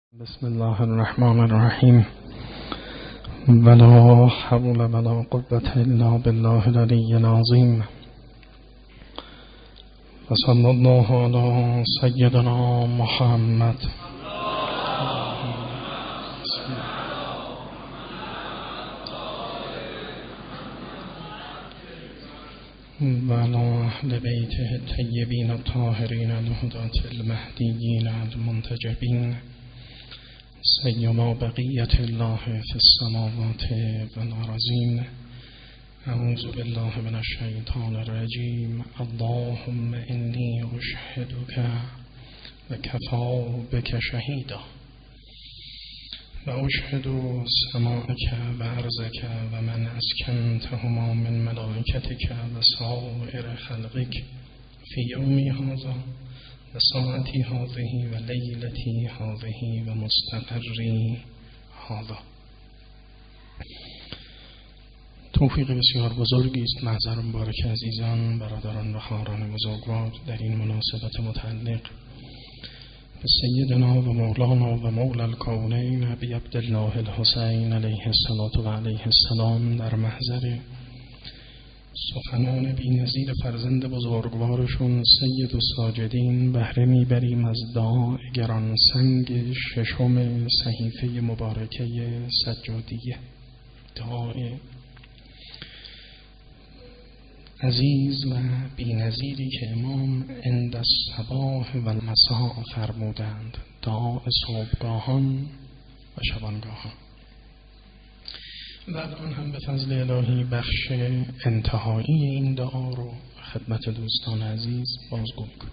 بسم الله الرحمن الرحیم ولا حول ولا قوة الا بالله العلی العظیم و صلی الله علی سیدنا محمد و علی اهل بیته الطیبین الطاهرین الهداة المهدیین المنتجبین سیما بقیت الله فی السماوات والارضین. اعوذ بالله من الشیطان الرجیم. اللهم انی اشهدک و کفا بک شهیدا و اشهد سماعک و ارضک و من اسکنتهما من ملائکتک و سائر خلقک فی یومی هذا و ساعتی هذه و لیلتی هذه و مستقری هذا. توفیق بسیار بزرگی است محضر مبارک عزیزان، برادران و خواهران بزرگوار، در این مناسبت متعلق به سیدنا و مولانا و مولا الکونین ابی عبدالله الحسین علیه الصلاة و علیه السلام در محضر سخنان بی‌نظیر فرزند بزرگوارشون سید الساجدین بهره میبریم از داع گران سنگ ششم صحیفه مبارکه سجادیه، داع عزیز و بی‌نظیری که امام عند الصباح و المساء فرمودند، داع صبحگاهان و شبانگاهان. و الان هم به فضل الهی بخش انتهایی این دعا رو خدمت دوستان عزیز بازگو میکنم.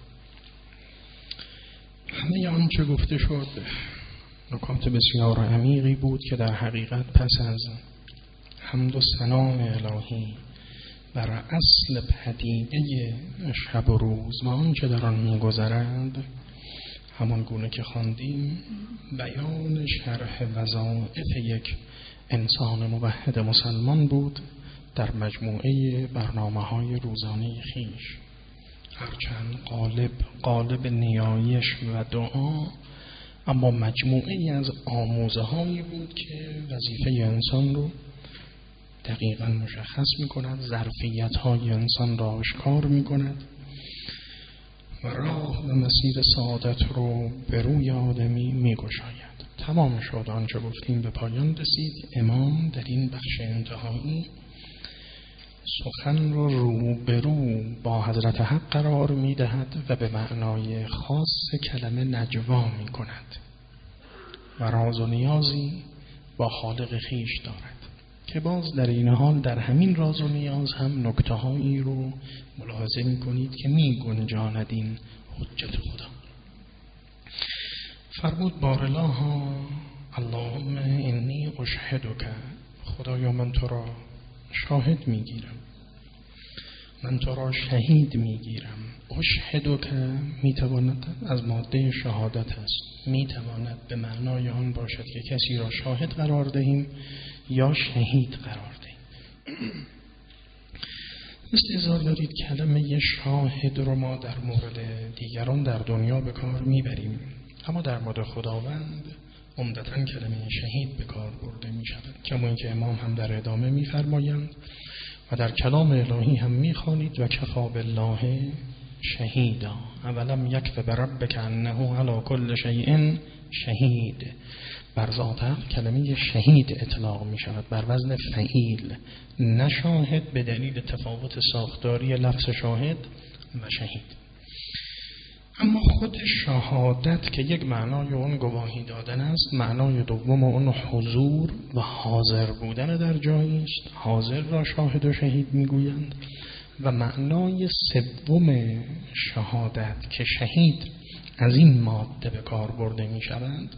همه آنچه گفته شد نکات بسیار عمیقی بود که در حقیقت پس از حمد و ثنای الهی بر اصل پدیده شب و روز و آنچه در آن میگذرد، همان گونه که خواندیم، بیان شرح وظایف یک انسان موحد مسلمان بود در مجموعه برنامه‌های روزانه خویش. هرچند قالب نیایش و دعا، اما مجموعه از آموزه‌هایی بود که وظیفه انسان رو دقیقاً مشخص می‌کند، ظرفیت‌های انسان را آشکار می‌کند و راه و مسیر سعادت رو به روی آدمی می‌گشاید. تمام شد آنچه گفتیم به پایان رسید. امام در این بخش انتهایی سخن رو به رو با حضرت حق قرار می‌دهد و به معنای خاص کلمه نجوا می‌کند و راز و نیازی با خالق خیش دارد که باز در این حال در همین راز و نیاز هم نکته‌هایی رو ملاحظه می‌کنید که می‌گنجاند این حجت خدا. فرمود بارلاها اللهم انی اشهدک، خدایا من تو را شاهد میگیرم، من تو را شهید میگیرم. اشهدک میتواند از ماده شهادت است، میتواند به معنای آن باشد که کسی را شاهد قرار دهیم یا شهید قرار دهیم. استحضار دارید کلمه شاهد رو ما در مورد دیگران در دنیا به کار میبریم، اما در مورد خداوند عمدتاً کلمه شهید به کار برده می شود، کما اینکه امام هم در ادامه می فرمایند و در کلام الهی هم می خوانید و کفا بالله شهیدا، اولم یکف بربک انه علی کل شیء شهید. بر ذات حق کلمه شهید اطلاق می شود بر وزن فعیل، نه شاهد، به دلیل تفاوت ساختاری لفظ شاهد و شهید. اما خود شهادت که یک معنای اون گواهی دادن است، معنای دوم اون حضور و حاضر بودن در جایی است. حاضر را شاهد و شهید میگویند. و معنای سوم شهادت که شهید از این ماده به کار برده می شوند،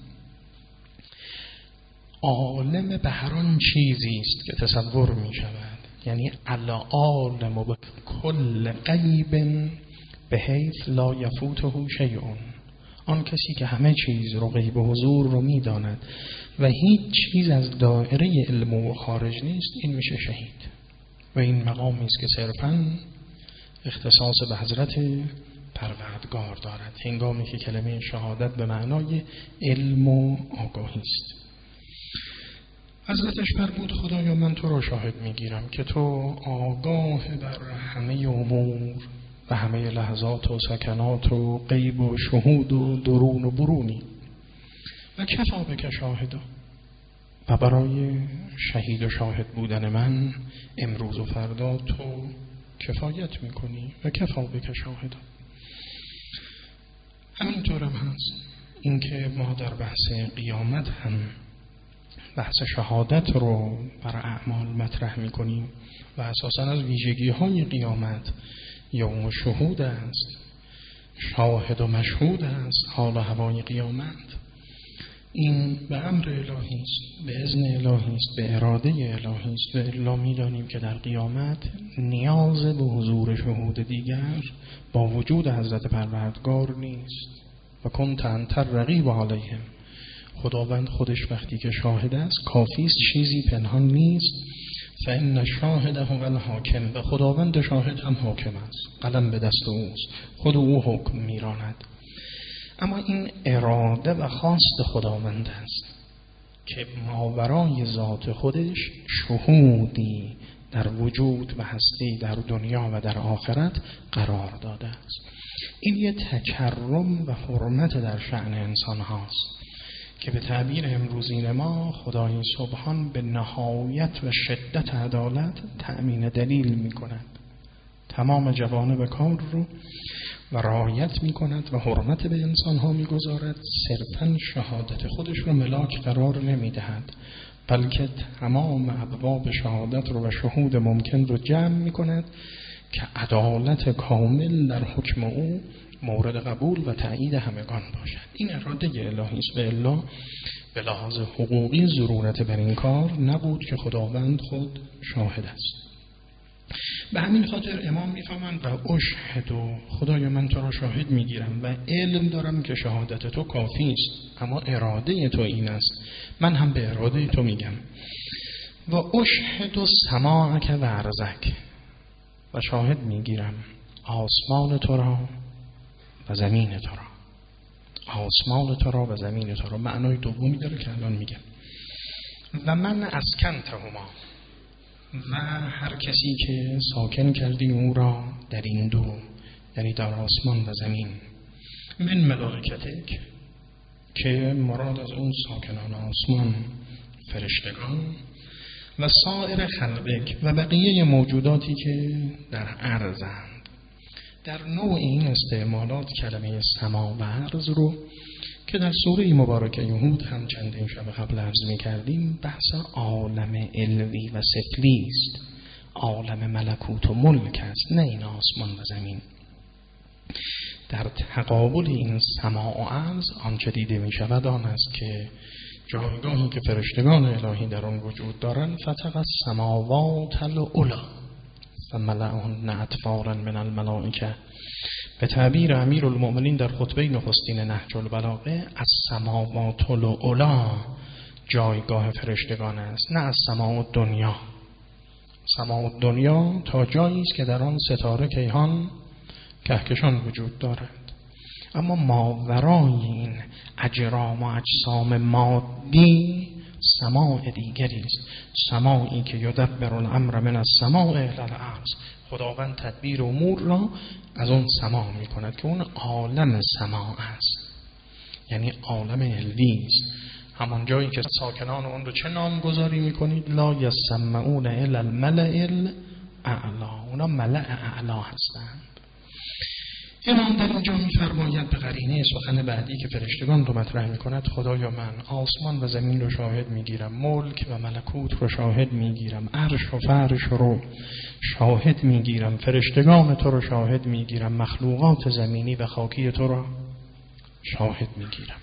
عالم به هر آن چیزی است که تصور می شود، یعنی علا عالم و کل غیب به حیث لا یفوته شیء، آن کسی که همه چیز رو غیب و حضور رو میداند و هیچ چیز از دایره علم و خارج نیست، این میشه شهید. و این مقامی است که صرفاً اختصاص به حضرت پروردگار دارد، هنگامی که کلمه شهادت به معنای علم و آگاهی است. حضرتش فرمود خدایا من تو را شاهد میگیرم که تو آگاه بر همه امور و همه لحظات و سکنات و غیب و شهود و درون و برونی و کفا بک شاهدا، و برای شهید و شاهد بودن من امروز و فردا تو کفایت میکنی و کفا بک شاهدا. همینطورم هست اینکه ما در بحث قیامت هم بحث شهادت رو بر اعمال مطرح میکنیم و اساساً از ویژگی های قیامت یوم و شهود است، شاهد و مشهود است، حال و هوای قیامت. این به امر الهی است، به اذن الهی است، به اراده الهی است. و الا می‌دانیم که در قیامت نیاز به حضور شهود دیگر با وجود حضرت پروردگار نیست. و کنت انت الرقیب علیهم، خداوند خودش وقتی که شاهد است کافی است، چیزی پنهان نیست. فإن الشاهد هو الحاکم، و خداوند شاهد هم حاکم است، قلم به دست اوست، خود او حکم میراند. اما این اراده و خواست خداوند است که ماورای ذات خودش شهودی در وجود و هستی در دنیا و در آخرت قرار داده است. این یه تکرم و حرمت در شأن انسان هاست که به تعبیر امروزین ما خدای سبحان به نهایت و شدت عدالت تأمین دلیل می کند، تمام جوانب کار رو و رعایت می کند و حرمت به انسان ها می گذارد. صرفاً شهادت خودش رو ملاک قرار نمی دهد، بلکه تمام ابواب شهادت رو و شهود ممکن رو جمع می کند که عدالت کامل در حکم او مورد قبول و تأیید همگان باشد. این اراده الهی است. و الا به لحاظ حقوقی ضرورت بر این کار نبود که خداوند خود شاهد است. به همین خاطر امام میفهمند و اشهد، و خدایا من تو را شاهد میگیرم و علم دارم که شهادت تو کافی است، اما اراده تو این است، من هم به اراده تو میگم. و اشهد سماعک و ارضک، و شاهد میگیرم آسمان تو را و زمین تو را. آسمان تو را و زمین تو را معنای دومی داره که الان میگم. و من اسکنتهما، و هر کسی که ساکن کردی او را در این دو، یعنی در آسمان و زمین، من ملائکتک، که مراد از اون ساکنان آسمان فرشتگان، و سایر خلقک، و بقیه موجوداتی که در عرضند. در نوع این استعمالات کلمه سما و عرض رو که در سوره مبارکه یهود هم چندین شب قبل عرض می کردیم، بحث عالم علوی و سفلی است، عالم ملکوت و ملک است، نه این آسمان و زمین. در تقابل این سما و عرض آنچه دیده می شود آن است که جایگاهی که فرشتگان الهی در آن وجود دارند، فتق السماوات العلی فملأهن اطفالا من الملائکه. به تعبیر امیر المؤمنین در خطبه نخستین نهج البلاغه، از سماوات العلی جایگاه فرشتگان است، نه از سماع دنیا. سماع دنیا تا جایی است که در آن ستاره کیهان کهکشان وجود دارد، اما ماورای این اجرام و اجسام مادی سماع دیگری است، سماعی که یدبر الامر من السماء الی الارض. خداوند تدبیر امور را از اون سماع می کند که اون عالم سماع است، یعنی عالم علوی است. همان جایی که ساکنان اون رو چه نام گذاری می کنید؟ لا یسمعون الی الملأ الاعلی، اونا ملأ اعلی هستند. امام در اینجا می‌فرماید به قرینه سخن بعدی که فرشتگان رو مطرح می‌کند، خدایا من آسمان و زمین رو شاهد می‌گیرم، ملک و ملکوت رو شاهد می‌گیرم، عرش و فرش رو شاهد می‌گیرم، فرشتگان تو رو شاهد می‌گیرم، مخلوقات زمینی و خاکی تو رو شاهد می‌گیرم.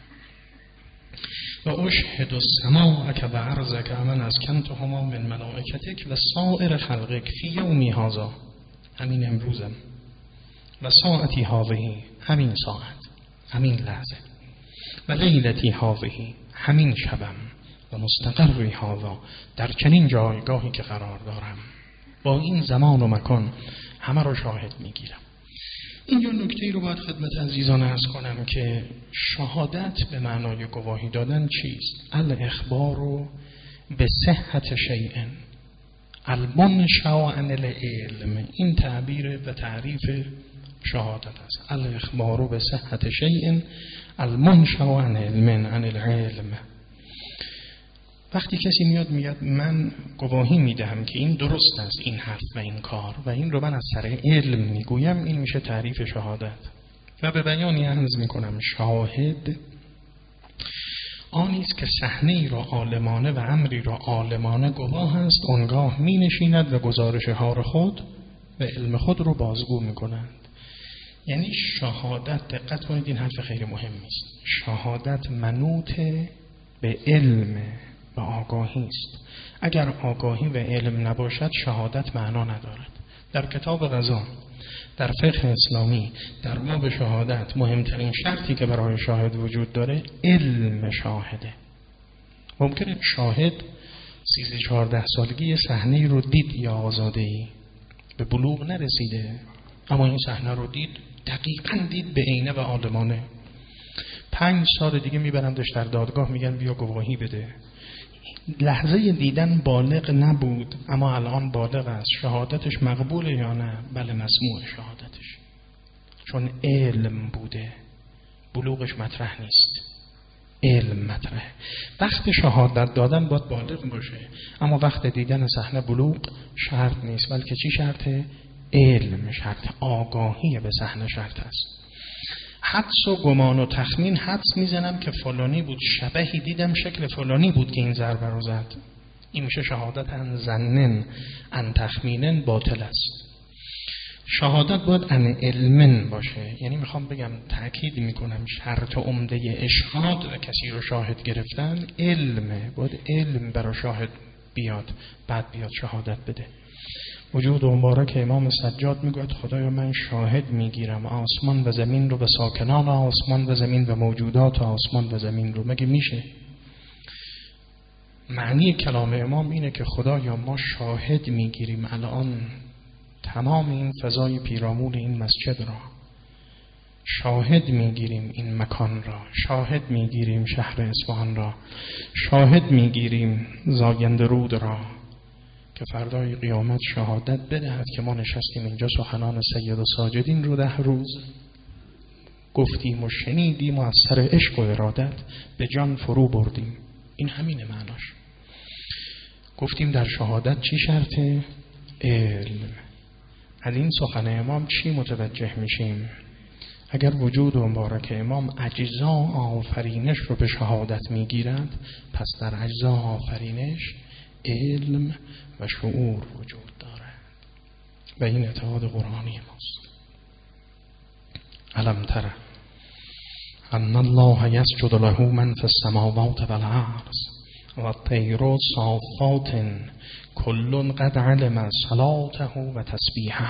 و اشهد السماءک و ارضک من اسکنتهما من ملائکتک و سایر خلقک فی یومی هذا، همین امروزم، و ساعتی هاوهی، همین ساعت، همین لحظه، و لیلتی هاوهی، همین شبم، و مستقری هاوا، در چنین جایگاهی که قرار دارم، با این زمان و مکان همه رو شاهد میگیرم. اینجا نکته‌ای رو باید خدمت عزیزان عرض کنم که شهادت به معنای گواهی دادن چیست؟ الاخبار به صحت شیء المنشأ عن العلم. این تعبیر و تعریف شهادت است. الاخبار به صحت شیء المنشأ عن علم عن العلم. وقتی کسی میاد میگه من گواهی میدهم که این درست است، این حرف و این کار، و این رو من از سر علم میگویم، این میشه تعریف شهادت. و به بیانی عرض میکنم شاهد آنی است که صحنه‌ای را عالمانه و امری را عالمانه گواه است، آنگاه می نشیند و گزارش حال خود و علم خود رو بازگو میکنند. یعنی شهادت، دقت کنید این حرف خیلی مهمی است، شهادت منوط به علم و آگاهی است. اگر آگاهی و علم نباشد شهادت معنا ندارد. در کتاب قضا، در فقه اسلامی، در باب شهادت مهمترین شرطی که برای شاهد وجود داره علم شاهده. ممکنه شاهد 13-14 سالگی صحنه‌ای رو دید یا آزاده‌ای، به بلوغ نرسیده، اما این صحنه رو دید، دقیقاً دید به عینه و عالمانه. 5 سال دیگه میبرندش در دادگاه، میگن بیا گواهی بده. لحظه دیدن بالغ نبود اما الان بالغ است. شهادتش مقبوله یا نه؟ بله، مسموع شهادتش، چون علم بوده، بلوغش مطرح نیست، علم مطرح. وقت شهادت دادن باید بالغ باشه، اما وقت دیدن صحنه بلوغ شرط نیست، بلکه چی شرطه؟ علم شرط، آگاهی به صحنه شرط است. حدس و گمان و تخمین، حدس میزنم که فلانی بود، شبهی دیدم شکل فلانی بود که این ضربه رو زد، این میشه شهادت ان ظنن ان تخمینن باطل است. شهادت باید ان علمن باشه. یعنی میخوام بگم، تأکید میکنم، شرط عمده اشهاد و کسی رو شاهد گرفتن علمه. باید علم برای شاهد بیاد، بعد بیاد شهادت بده. وجود مبارک امام سجاد میگوید خدایا من شاهد میگیرم آسمان و زمین رو، به ساکنان آسمان و زمین و موجودات آسمان و زمین رو. مگه میشه؟ معنی کلام امام اینه که خدایا ما شاهد میگیریم الان تمام این فضای پیرامون این مسجد را، شاهد میگیریم این مکان را، شاهد میگیریم شهر اصفهان را، شاهد میگیریم زاینده رود را، که فردای قیامت شهادت بدهد که ما نشستیم اینجا سخنان سید و ساجدین رو 10 روز گفتیم و شنیدیم و از سر عشق و ارادت به جان فرو بردیم. این همینه معناش. گفتیم در شهادت چی شرطه؟ علم. از این سخن امام چی متوجه میشیم؟ اگر وجود مبارک امام اجزا آفرینش رو به شهادت میگیرند، پس در اجزا آفرینش علم و شعور وجود دارد و این اتحاد قرآنی ماست. الم تر ان الله یسجد له من فی السماوات والارض والطیر صافات کل قد علم صلاته و تسبیحه.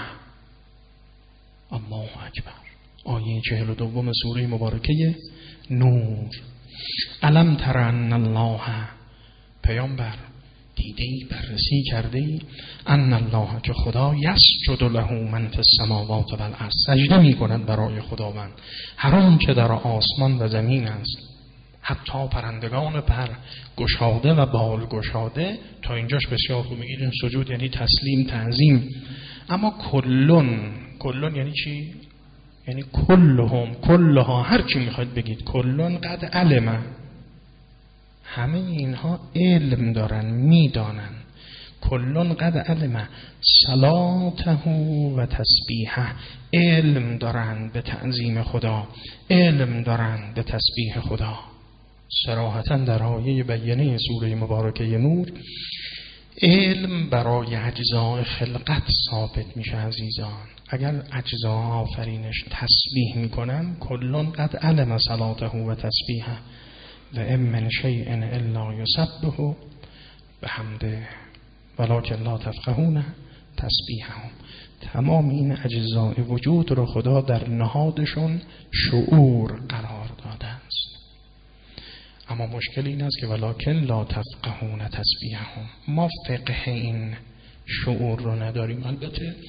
الله اکبر. آیه 42 سوره مبارکه نور. الم تر ان الله، پیامبر دیدی، بررسی کردی، ان الله، که خدا یسجد له من فی السماوات والارض، سجده می‌کند برای خداوند هر آن که در آسمان و زمین است، حتی پرندگان پر گشاده و بال گشاده. تا اینجاش بسیار خوب میگید سجود یعنی تسلیم، تعظیم. اما کلون یعنی چی؟ یعنی کلها، هر چی میخواید بگید، کلون قد علم، همه اینها علم دارن، میدانن. کلون قد علم صلاته و تسبیحه، علم دارن به تعظیم خدا، علم دارن به تسبیح خدا. صراحتا در آیه بیانه سوره مبارکه نور علم برای اجزای خلقت ثابت میشه عزیزان. اگر اجزا آفرینش تسبیح میکنن، کلون قد علم صلاته و تسبیحه و ام من شیء الا یسبح بحمده ولکن لا تفقهون تسبیحهم. تمام این اجزای وجود رو خدا در نهادشون شعور قرار داده است. اما مشکل این است که ولکن لا تفقهون تسبیحهم، ما فقه این شعور رو نداریم. البته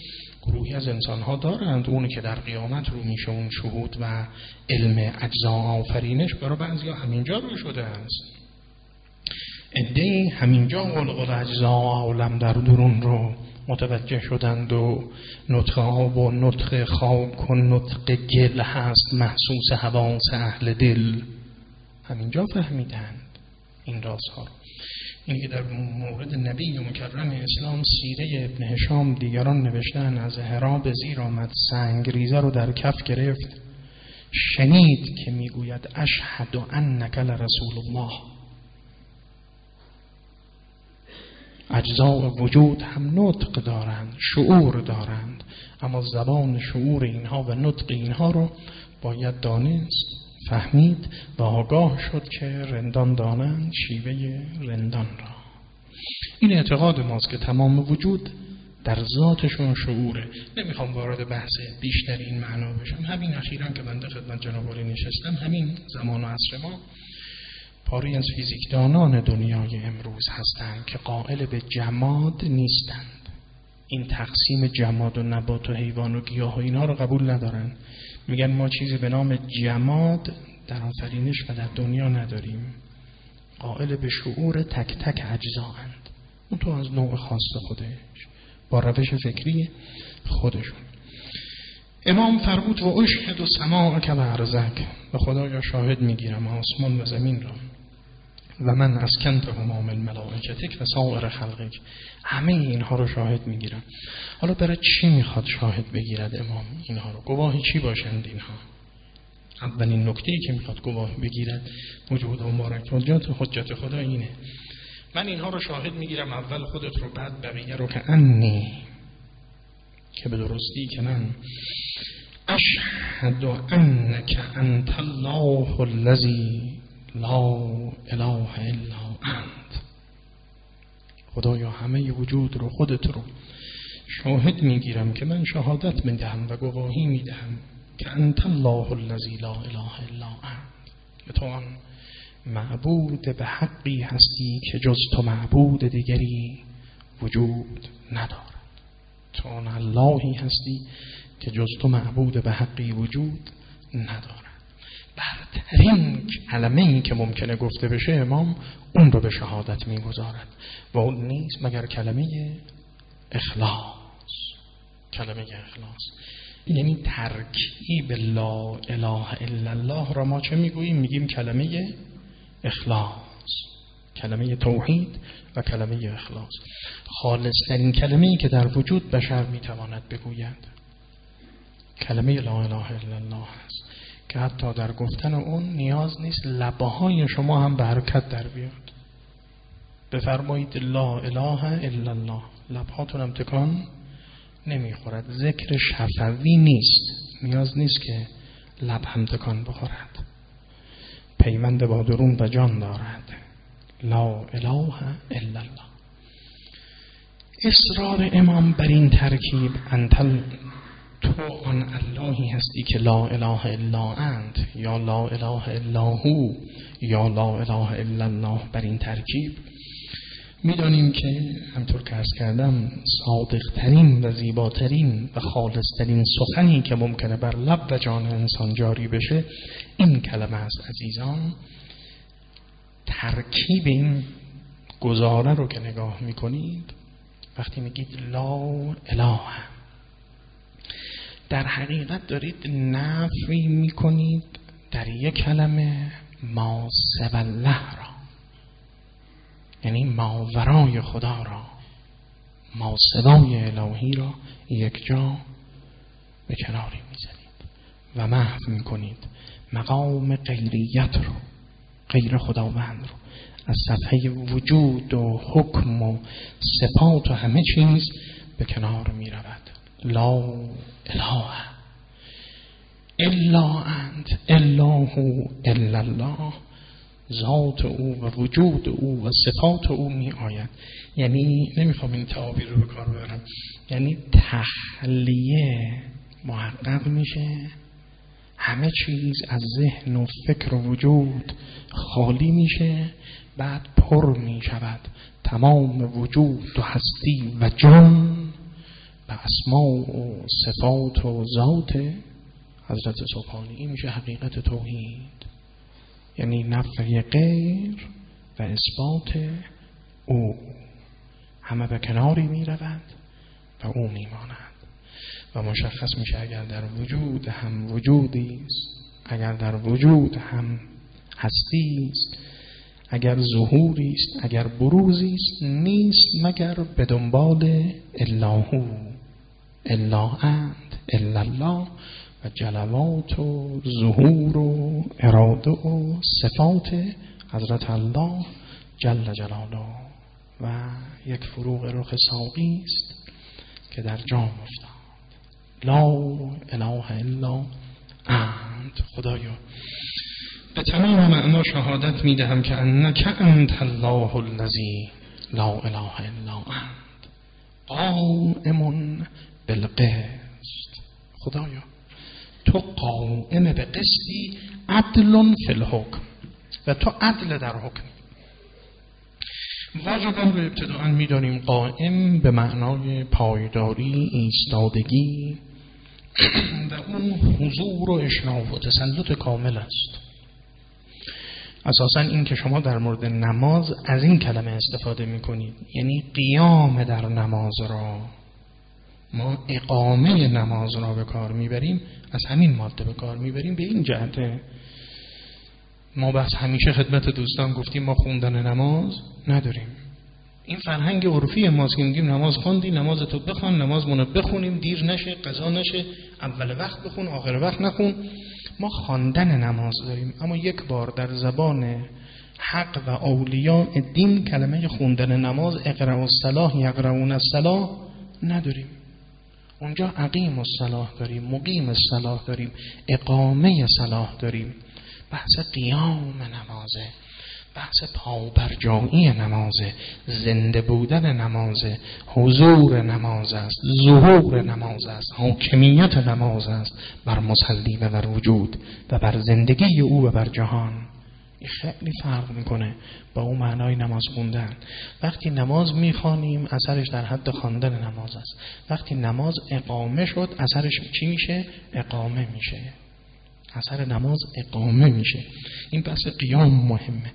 گروهی از انسان‌ها دارند، اونی که در قیامت رو میشه، اون شهود و علم اجزا آفرینش برای بعضیا همینجا رو شده است. عده‌ای همینجا قلقل اجزا عالم در درون رو متوجه شدند و نطق آب و نطق خاک و نطق گل هست محسوس حواس اهل دل، همینجا فهمیدند این رازها رو. این که در مورد نبی مکرم اسلام سیره ابن هشام دیگران نوشتن از حرا به زیر آمد، سنگریزه رو در کف گرفت، شنید که میگوید اشهد انک لرسول الله. اجزاء وجود هم نطق دارند، شعور دارند، اما زبان شعور اینها و نطق اینها رو باید دانست، فهمید و آگاه شد که رندان دانند شیوه رندان را. این اعتقاد ماست که تمام وجود در ذاتشون شعوره. نمیخوام وارد بحث بیشتر این معنا بشم. همین اخیراً که بنده خدمت جناب عالی نشستم، همین زمان و عصر ما پاری از فیزیکدانان دنیای امروز هستند که قائل به جماد نیستند. این تقسیم جماد و نبات و حیوان و گیاه و اینها رو قبول ندارن. میگن ما چیزی به نام جماد در آفرینش و در دنیا نداریم. قائل به شعور تک تک اجزااند، اون تو از نوع خاص خودش با روش فکری خودشون. امام فرمود و اشهد و سماعک و ارضک، و خدایا شاهد میگیرم آسمان و زمین را، و من اسکنتهما من ملائکتک و سایر خلقک، همه اینها رو شاهد میگیرم. حالا برای چی میخواد شاهد بگیرد امام اینها رو؟ گواهی چی باشند اینها؟ اولین نکته‌ای که میخواد گواهی بگیرد وجود و مبارک حجت خدا اینه، من اینها رو شاهد میگیرم، اول خودت رو، بعد بقیه رو، که انی، که به درستی که من اشهد انک انت الله الذی لا اله الا انت. خدایا همه وجود رو، خودت رو شاهد میگیرم که من شهادت میدهم و گواهی میدهم که انت الله الذی لا اله الا انت، که تو آن معبود به حقی هستی که جز تو معبود دیگری وجود ندارد. تو آن اللهی هستی که جز تو معبود به حقی وجود ندارد. برترین کلمه‌ای که ممکنه گفته بشه امام اون رو به شهادت میگذارد و اون نیست مگر کلمه اخلاص. کلمه اخلاص یعنی ترکیب لا اله الا الله را ما چه میگوییم؟ میگیم کلمه اخلاص، کلمه توحید و کلمه اخلاص. خالص‌ترین کلمه‌ای که در وجود بشر میتواند بگوید کلمه لا اله الا الله است، که حتی در گفتن اون نیاز نیست لبهای شما هم به حرکت در بیاد. بفرمایید لا اله الا الله، لبهاتون هم تکان نمیخورد. ذکر شفوی نیست، نیاز نیست که لب هم تکان بخورد. پیوند با درون و جان دارد. لا اله الا الله. اصرار امام بر این ترکیب انت تو آن اللهی هستی که لا اله الا انت، یا لا اله الا هو، یا لا اله الا الله، بر این ترکیب میدانیم که همطور که عرض کردم صادقترین و زیباترین و خالصترین سخنی که ممکنه بر لب و جان انسان جاری بشه این کلمه است. عزیزان، ترکیب این گزاره رو که نگاه میکنید، وقتی میگید لا اله، در حقیقت دارید نفی میکنید در یک کلمه ما سوی الله را، یعنی ماورای خدا را، ما سوای الهی را یک جا به کناری میزنید و محو میکنید مقام غیریت رو، غیر خداوند رو، از صفحه وجود و حکم و صفات و همه چیز به کنار میرود. لا اله الا انت الا هو الا الله، ذات او و وجود او و صفات او می آید. یعنی نمیخوام این تعابیر رو به کار ببرم، یعنی تخلیه محقق میشه، همه چیز از ذهن و فکر و وجود خالی میشه، بعد پر میشود تمام وجود و هستی و جان به اسما و صفات و ذات حضرت سبحانی. این میشه حقیقت توحید، یعنی نفی غیر و اثبات او. همه به کناری می رود و او می ماند و مشخص میشه اگر در وجود هم وجودی است، اگر در وجود هم هستی است، اگر ظهوری است، اگر بروزی است، نیست مگر به دنبال الا هو، الا انت، الا الله و جلوات و ظهور و اراده و صفات حضرت الله جل جلاله. و یک فروغ رخ ساقی است که در جام افتاد. لا اله الا انت. خدایا به تمام معنا شهادت میدهم که انک انت الله الذی لا اله الا انت قائم بالقسط. خدایا تو قائم به قسطی، عدل فی الحکم، و تو عدل در حکم. واجبان رو ابتداءً می‌دانیم قائم به معنای پایداری، ایستادگی و اون حضور و اشراف و تسلط کامل است. اساساً این که شما در مورد نماز از این کلمه استفاده می‌کنید، یعنی قیام در نماز را، ما اقامه نماز را به کار میبریم، از همین ماده به کار میبریم. به این جهته ما بس همیشه خدمت دوستان گفتیم ما خوندن نماز نداریم. این فرهنگ عرفی ماست که میگیم نماز خوندی، نماز تو بخوان، نمازمون رو بخونیم، دیر نشه، قضا نشه، اول وقت بخون، آخر وقت نخون. ما خواندن نماز داریم، اما یک بار در زبان حق و اولیاء دین کلمه خوندن نماز اقرأ الصلاة یقرؤون الصلاة نداریم. اونجا اقیم الصلاة داریم، مقیم الصلاة داریم، اقامه صلاة داریم. بحث قیام نمازه، بحث پابرجایی نمازه، زنده بودن نمازه، حضور نماز است، ظهور نماز است، حاکمیت نماز است بر مصلی و بر وجود و بر زندگی او و بر جهان. این خیلی فرق میکنه با اون معنای نماز خوندن. وقتی نماز میخوانیم اثرش در حد خواندن نماز است. وقتی نماز اقامه شد اثرش چی میشه؟ اقامه میشه. اثر نماز اقامه میشه. این بحث قیام مهمه.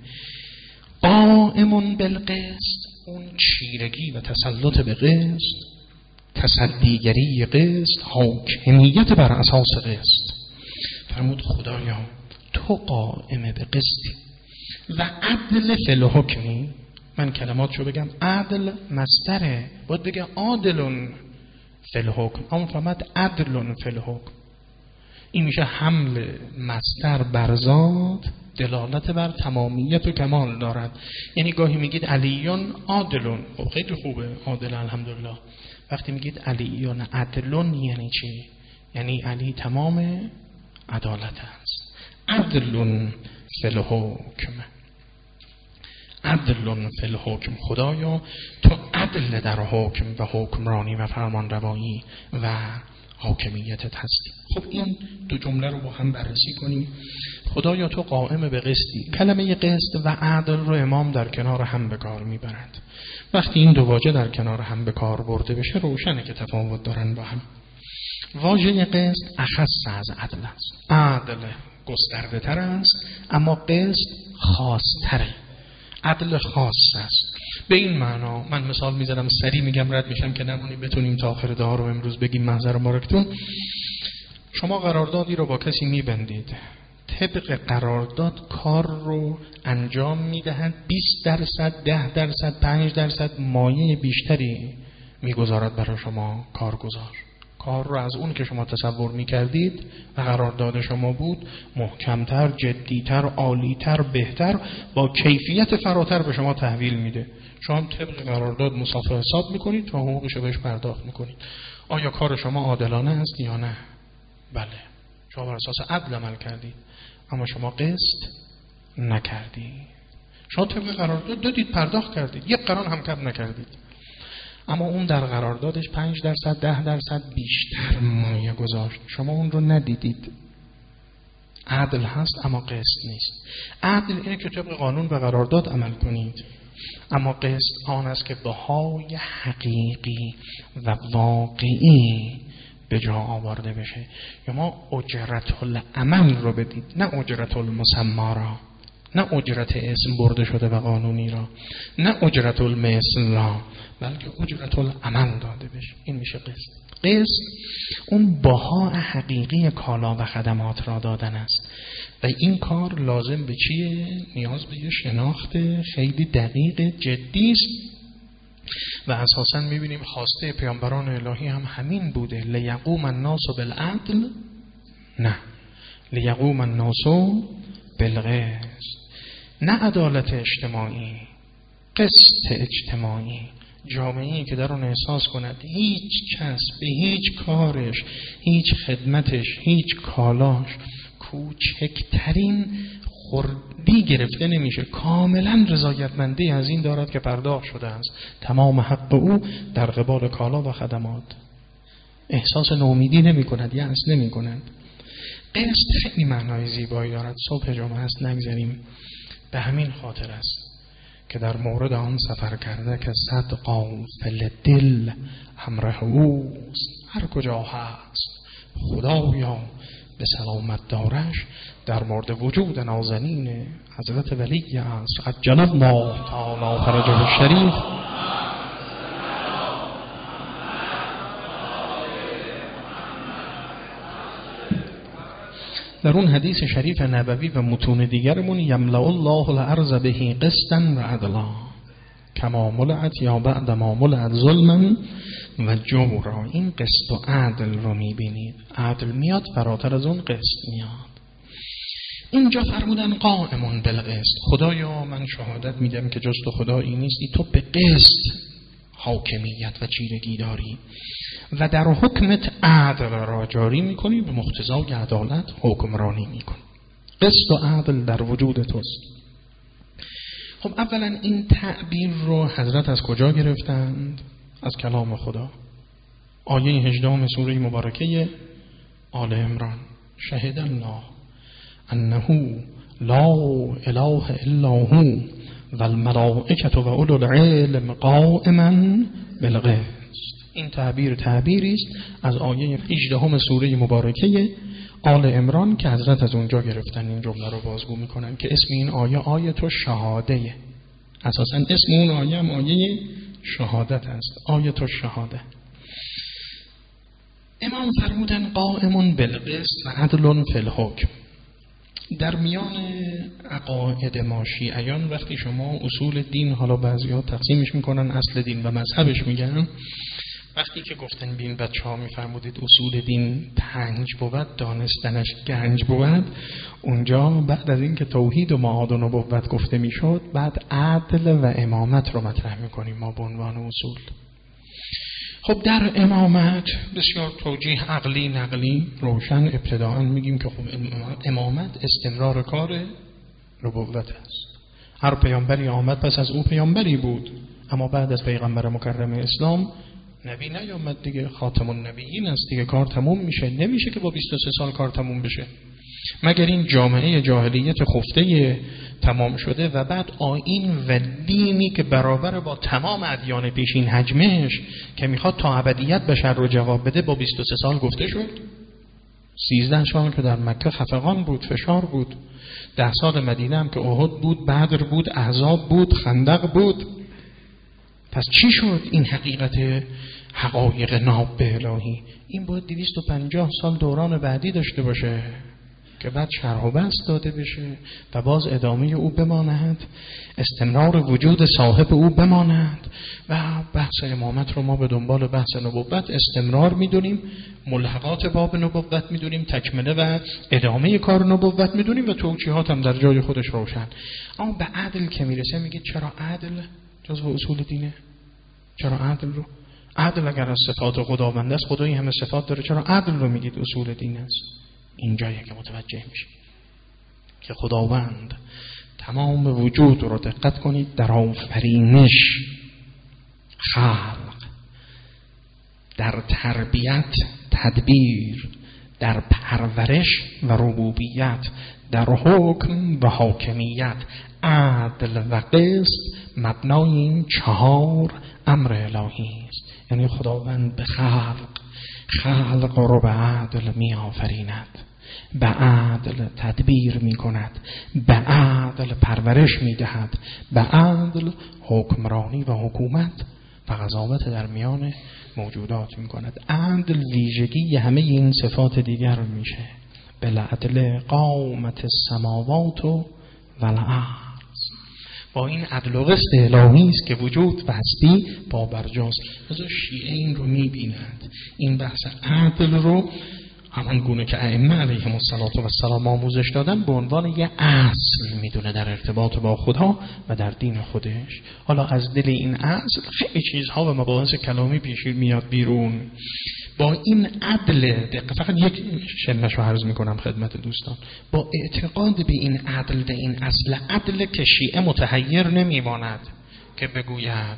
قائم بالقسط، اون چیرگی و تسلط به قسط، تصدیگری قسط، حاکمیت بر اساس قسط. فرمود خدایا تو قائم به قسطی و عدل فی الحکمی. من کلماتشو بگم. عدل مصدره، باید بگه عادل فی الحکم، اما فهمت عدل فی الحکم. این میشه حمل مصدر بر ذات، دلالت بر تمامیت و کمال دارد. یعنی گاهی میگید علیون عادلون، خب خیلی خوبه، عادل الحمدلله. وقتی میگید علیون عدلون یعنی چی؟ یعنی علی تمام عدالت است. عدل فی الحکم، عدل فی الحکم. خدایا تو عدل در حکم و حکمرانی و فرمان روایی و حاکمیتت هستی. خب این دو جمله رو با هم بررسی کنیم. خدایا تو قائم به قسطی. کلمه قسط و عدل رو امام در کنار هم به کار میبرند. وقتی این دو واژه در کنار هم به کار برده بشه روشنه که تفاوت دارن با هم. واژه قسط اخص از عدل است. عدل گسترده تر است، اما قسط خاص تره. عدل خاص است. به این معنا من مثال میزنم، سریع میگم رد میشم که نمونیم بتونیم تا آخر دعا رو امروز بگیم. محضر مبارکتون. شما قراردادی رو با کسی میبندید، طبق قرارداد کار رو انجام میدهند، 20%، 10%، 5% مایه بیشتری میگذارد برای شما کارگزار. کار رو از اون که شما تصور میکردید و قرارداد شما بود محکمتر، جدیتر، عالیتر، بهتر، با کیفیت فراتر به شما تحویل میده. شما طبق قرارداد مسافه حساب میکنید و حقوقش رو بهش پرداخت میکنید. آیا کار شما عادلانه است یا نه؟ بله، شما بر اساس عدل عمل کردید، اما شما قسط نکردید. شما طبق قرارداد دادید، پرداخت کردید، یک قرار هم کم نکردید، اما اون در قراردادش 5%، 10% بیشتر مایه گذاشت، شما اون رو ندیدید. عدل هست اما قسط نیست. عدل اینه که طبق قانون و قرارداد عمل کنید. اما قسط آن است که بهای حقیقی و واقعی به جا آورده بشه. یا ما اجرت العمل رو بدید، نه اجرت المسما را، نه اجرت اسم برده شده و قانونی را، نه اجرت المثل را، بلکه اجرت العمل داده بشه. این میشه قسط. قسط اون بها حقیقی کالا و خدمات را دادن است و این کار لازم به چیه؟ نیاز به یه شناخت خیلی دقیق جدی است و اساساً میبینیم خواسته پیامبران الهی هم همین بوده. لیقوم الناس بالعدل، نه لیقوم الناس بالقسط. نه عدالت اجتماعی، قسط اجتماعی. جامعه‌ای که در اون احساس کند هیچ کس به هیچ کارش، هیچ خدمتش، هیچ کالاش کوچکترین خردی گرفته نمیشه، کاملا رضایتمندی از این دارد که پرداخت شده است تمام حق او در قبال کالا و خدمات. احساس نومیدی نمی کند، یأس نمی کند. قسط خیلی معنای زیبایی دارد. صبح جمعه است نگذاریم. به همین خاطر است که در مورد آن سفر کرده که صد قافل دل همراه اوست، هر کجا هست خدایا به سلامت دارش. در مورد وجود نازنین حضرت ولی عصر عجل الله تعالی فرجه الشریف در اون حدیث شریف نبوی و متون دیگرمون یملأ الله الارض به قسطا و عدلا کما ملأت یا بعد ما ملأت ظلما و جورا. این قسط و عدل رو میبینید. عدل میاد فراتر از اون قسط میاد. اینجا فرمودن قائمون بالقسط، خدایا من شهادت میدم که جز تو خدایی نیستی، تو به قسط حاکمیت و چیرگی داری و در حکمت عدل را جاری میکنی، به مقتضای عدالت حکمرانی میکنی. قسط و عدل در وجود توست. خب اولا این تعبیر رو حضرت از کجا گرفتند؟ از کلام خدا. آیه 18 سوره مبارکه آل عمران. شهد الله انه لا اله الا هو و الملائکه و اولو العلم قائما بالقسط. این تعبیری است از آیه 18 سوره مبارکه آل عمران که حضرت از اونجا گرفتن این جمله رو بازگو میکنن که اسم این آیه الشهاده. اساسا اسم اون آیه هم آیه شهادت است، آیه الشهاده. امام فرمودن قائمون بالقسط و عدل فی الحکم. در میان عقاید ما شیعیان وقتی شما اصول دین، حالا بعضی‌ها تقسیمش میکنن اصل دین و مذهبش میگن، وقتی که گفتن بین بچه‌ها میفرمودید اصول دین 5 بود، دانستنش گنج بود، اونجا بعد از این که توحید و معاد و نبوت گفته میشد بعد عدل و امامت رو مطرح میکنیم ما به عنوان اصول. خب در امامت بسیار توجیه عقلی نقلی روشن ابتداءً میگیم که خب امامت استمرار کار نبوت است. هر پیامبری آمد پس از او پیامبری بود، اما بعد از پیغمبر مکرم اسلام نبی نیامد دیگه، خاتم النبیین است دیگه، کار تموم میشه. نمیشه که با 23 سال کار تموم بشه، مگر این جامعه جاهلیت خفته تمام شده و بعد آیین و دینی که برابر با تمام ادیان پیشین حجمش که میخواد تا ابدیت بشر رو جواب بده با 23 سال گفته شد. 13 سال که در مکه خفقان بود، فشار بود. 10 سال مدینه هم که احد بود، بدر بود، احزاب بود، خندق بود. پس چی شد این حقیقت حقایق ناب به الهی؟ این باید 250 سال دوران بعدی داشته باشه که بعد شرح و بسط داده بشه و باز ادامه او بماند، استمرار وجود صاحب او بماند و بحث امامت رو ما به دنبال بحث نبوت استمرار میدونیم، ملحقات باب نبوت میدونیم، تکمله و ادامه کار نبوت میدونیم و توجیهات هم در جای خودش روشن. اما به عدل که میرسه میگه چرا عدل جزو اصول دینه؟ چرا عدل رو؟ عدل اگر از صفات خداوند است، خدایی همه صفات داره، چرا عدل رو میگید اصول دین است؟ اینجایی که متوجه میشه که خداوند تمام وجود رو دقت کنید در آفرینش، خلق، در تربیت، تدبیر، در پرورش و ربوبیت، در حکم و حاکمیت عدل و قسط مبنای این 4 امر الهی است. یعنی خداوند به خلق رو به عدل می آفریند، به عدل تدبیر می کند، به عدل پرورش می دهد، به عدل حکمرانی و حکومت و قضاوت در میان موجودات می کند. عدل ویژگی همه این صفات دیگر میشه. بالعدل قامت السماوات و الارض. با این عدل و قسط الهی است که وجود و هستی با برجاست. لذا شیعه این رو میبینند، این بحث عدل رو همان گونه که ائمه علیهم السلام آموزش دادن به عنوان یه اصل میدونه در ارتباط با خدا و در دین خودش. حالا از دل این اصل خیلی چیزها و مباحث کلامی پیش میاد بیرون. با این عدل، فقط یک شنش رو عرض میکنم خدمت دوستان، با اعتقاد به این عدل، به این اصل عدل که شیعه متحیر نمیماند که بگوید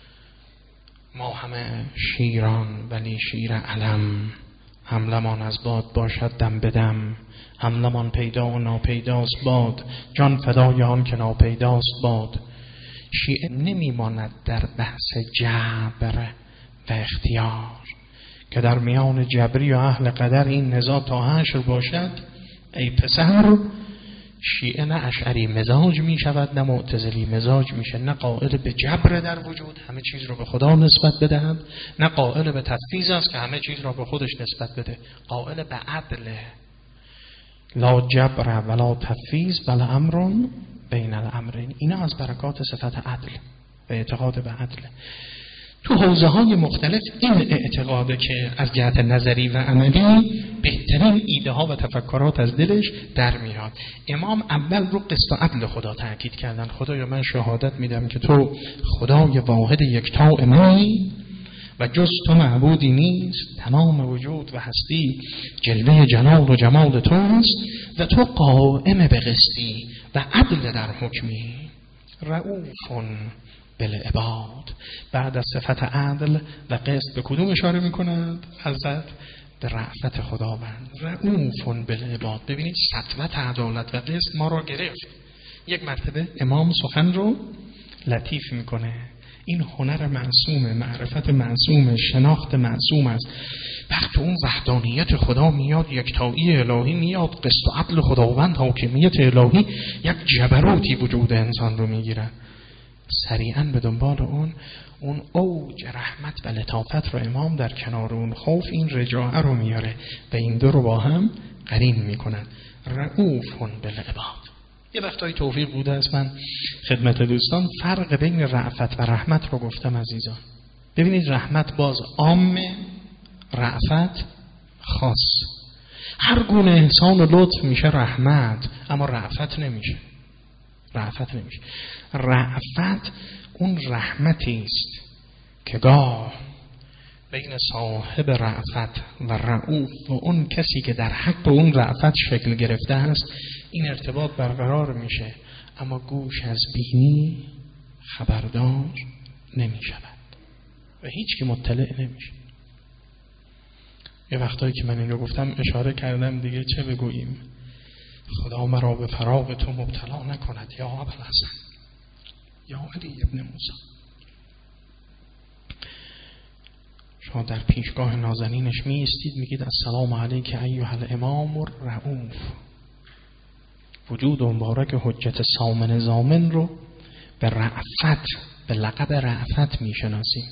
ما همه شیران ولی شیر علم، حملمان از باد باشد دم بدم، حملمان پیدا و ناپیداست باد، جان فدای آن که ناپیداست باد. شیعه نمیماند در بحث جبر و اختیار که در میان جبری و اهل قدر این نزاع تا حشر باشد. ای پسر، شیعه نه اشعری مزاج می شود نه معتزلی مزاج میشه، نه قائل به جبر در وجود همه چیز رو به خدا نسبت بدهد، نه قائل به تفویض است که همه چیز را به خودش نسبت بده. قائل به عدل، لا جبر ولا تفویض بل امر بین الامرین. اینا از برکات صفت عدل و اعتقاد به عدل. تو حوزه های مختلف این اعتقاده که از جهت نظری و عملی بهترین ایده ها و تفکرات از دلش در میاد. امام اول رو قسط و عدل خدا تأکید کردن. خدایا من شهادت میدم که تو خدای واحد یکتا منی و جز تو معبودی نیست، تمام وجود و هستی جلوه جلال و جمال تو است و تو قائم به قسطی و عدل در حکمی، رؤوف بالعباد. بعد از صفت عدل و قسط به کدوم اشاره میکنند؟ حضرت به رأفت خداوند، رؤوف بالعباد. ببینید سطوت عدالت و قسط ما را گرفت. یک مرتبه امام سخن رو لطیف میکنه. این هنر معصومه، معرفت معصومه، شناخت معصوم است. وقتی اون وحدانیت خدا میاد، یکتایی الهی میاد، قسط و عدل خداوند، حاکمیت الهی، یک جبروتی وجود انسان رو میگیره. سریعا به دنبال اون اوج رحمت و لطافت رو امام در کنار اون خوف این رجاعه رو میاره و این دو رو با هم قرین میکنن. رؤوف بالعباد. یه وقتایی توفیق بوده است من خدمت دوستان فرق بین رأفت و رحمت رو گفتم عزیزان. ببینید رحمت باز عام، رأفت خاص. هر گونه احسان و لطف میشه رحمت، اما رأفت نمیشه. رأفت اون رحمتی است که گاه بین صاحب رأفت و رؤوف و اون کسی که در حق اون رأفت شکل گرفته است این ارتباط برقرار میشه، اما گوش از بینی خبردار نمی شود و هیچ که مطلع نمیشه. یه وقتایی که من این رو گفتم اشاره کردم دیگه چه بگوییم. خدا مرا به فراق تو مبتلا نکند یا ابوالحسن یا علی ابن موسی. شما در پیشگاه نازنینش می استید میگید السلام علیک ایها الامام الرؤوف. وجود مبارک حجت سامن زامن رو به رأفت، به لقب رأفت می شناسیم.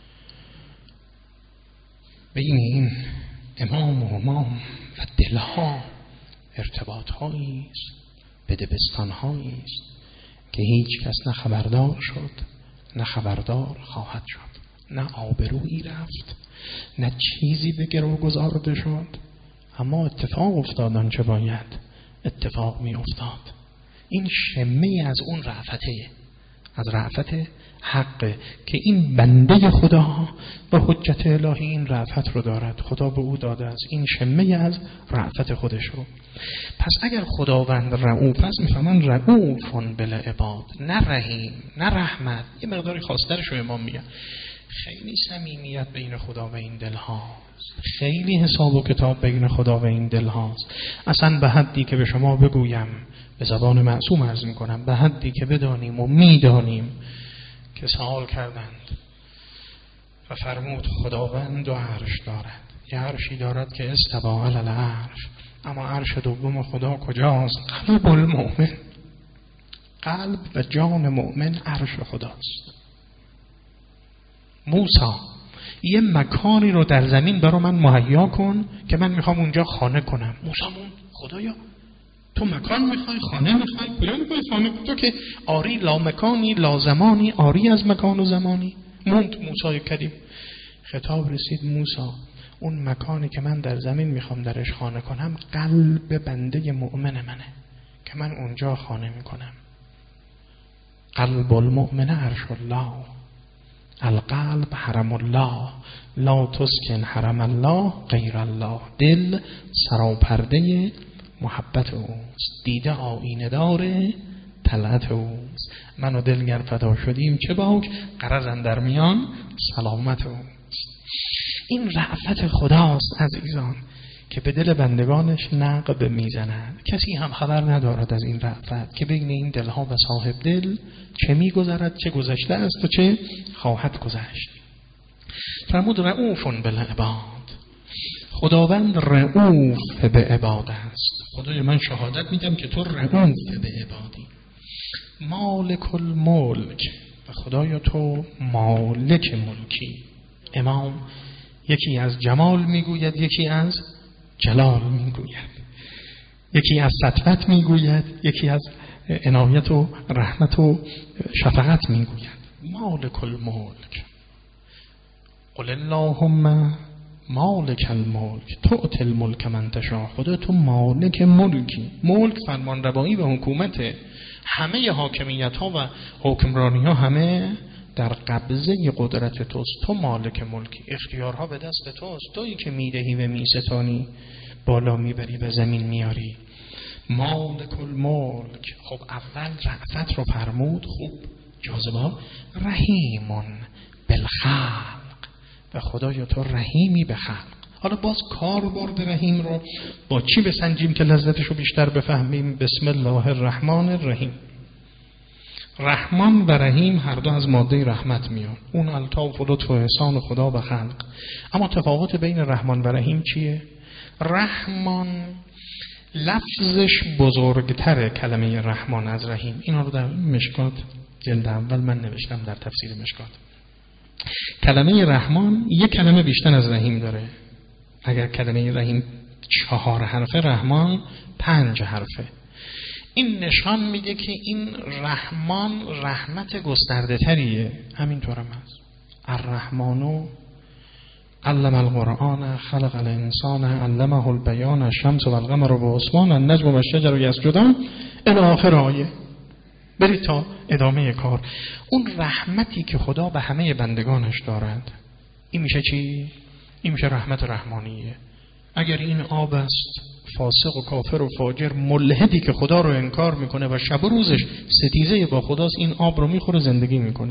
بین این امام و همام و دلها ارتباط هایی است، بدبستان هایی است که هیچ کس نه خبردار شد نه خبردار خواهد شد، نه آبرویی رفت نه چیزی به گرو گذارده شد، اما اتفاق افتاد آنچه باید اتفاق می افتاد. این شمه از اون رأفته، از رأفت حقه که این بنده خدا با حجت الهی این رأفت رو دارد، خدا به او داده است این شمه از رأفت خودش رو. پس اگر خداوند رؤوف است میفهمن رؤوف بالعباد، نه رحیم نه رحمت. یه مقداری خواسترش رو امام میگه. خیلی صمیمیت بین خدا و این دل هاست، خیلی حساب و کتاب بین خدا و این دل هاست. اصلا به حدی که به شما بگویم به زبان معصوم عرض میکنم، به حدی که بدانیم و میدانیم که سوال کردند و فرمود خداوند 2 عرش دارد، یه عرشی دارد که استوى علی العرش، اما عرش دوم خدا کجاست؟ قلب المؤمن. قلب و جان مؤمن عرش خداست. موسی یه مکانی رو در زمین برای من مهیا کن که من میخوام اونجا خانه کنم. موسی مون خدایا تو مکان میخوای، خانه میخوای، کجا میخوای خانه؟ تو که آری لا مکانی لا زمانی، آری از مکان و زمانی. موند موسی کریم. خطاب رسید موسی اون مکانی که من در زمین میخوام درش خانه کنم قلب بنده مؤمن منه که من اونجا خانه میکنم. قلب المؤمن عرش الله، القلب حرم الله، لا تسکن حرم الله غیر الله. دل سراپرده محبت اوست، دیده آینه داره طلعت اوست. من و دل گر فدا شدیم چه باک، غرض اندر میان سلامت اوست. این رأفت خداست عزیزان که به دل بندگانش نقب میزند. کسی هم خبر ندارد از این رأفت که بین این دلها و صاحب دل چه میگذرد، چه گذشته است و چه خواهد گذشت. فرمود رؤوف بالعباد، خداوند رؤوف به عباد است. خدای من شهادت میدم که تو رؤوف به عبادی. مالک الملک، و خدایا تو مالک ملکی. امام یکی از جمال میگوید، یکی از جلال میگوید، یکی از سطوت میگوید، یکی از عنایت و رحمت و شفقت میگوید. مالک الملک، قل اللهم مالک الملک تؤتی الملک من تشاء. خدا تو مالک ملکی. ملک فرمان روایی و حکومت. همه حاکمیت ها و حکمرانی ها همه در قبضه قدرت توست. تو مالک ملکی، اختیارها به دست توست. تویی که میدهی و میستانی، بالا میبری و زمین میاری. مالک الملک. خب اول رأفت رو فرمود، خوب جاذبه. رحیمون بالخلق، و خدایا تو رحیمی به خلق. حالا باز کاربرد رحیم رو با چی بسنجیم که لذتش رو بیشتر بفهمیم؟ بسم الله الرحمن الرحیم. رحمان و رحیم هر دو از ماده رحمت میان، اون الطاف و لطف و احسان خدا به خلق. اما تفاوت بین رحمان و رحیم چیه؟ رحمان لفظش بزرگتره کلمه رحمان از رحیم. اینا رو در مشکات جلد اول من نوشتم در تفسیر مشکات. کلمه رحمان یک کلمه بیشتر از رحیم داره. اگر کلمه رحیم 4 حرفه، رحمان 5 حرفه. این نشان میده که این رحمان رحمت گسترده تریه. همینطور هم هست. الرحمن علم القرآن خلق الانسان علمه البیان الشمس و القمر و حسبان النجم و الشجر یسجدان الی آخر آیه. برید تا ادامه کار. اون رحمتی که خدا به همه بندگانش دارد، این میشه چی؟ این میشه رحمت رحمانیه. اگر این آب است، فاسق و کافر و فاجر ملحدی که خدا رو انکار میکنه و شب و روزش ستیزه با خداست، این آب رو میخوره زندگی میکنه،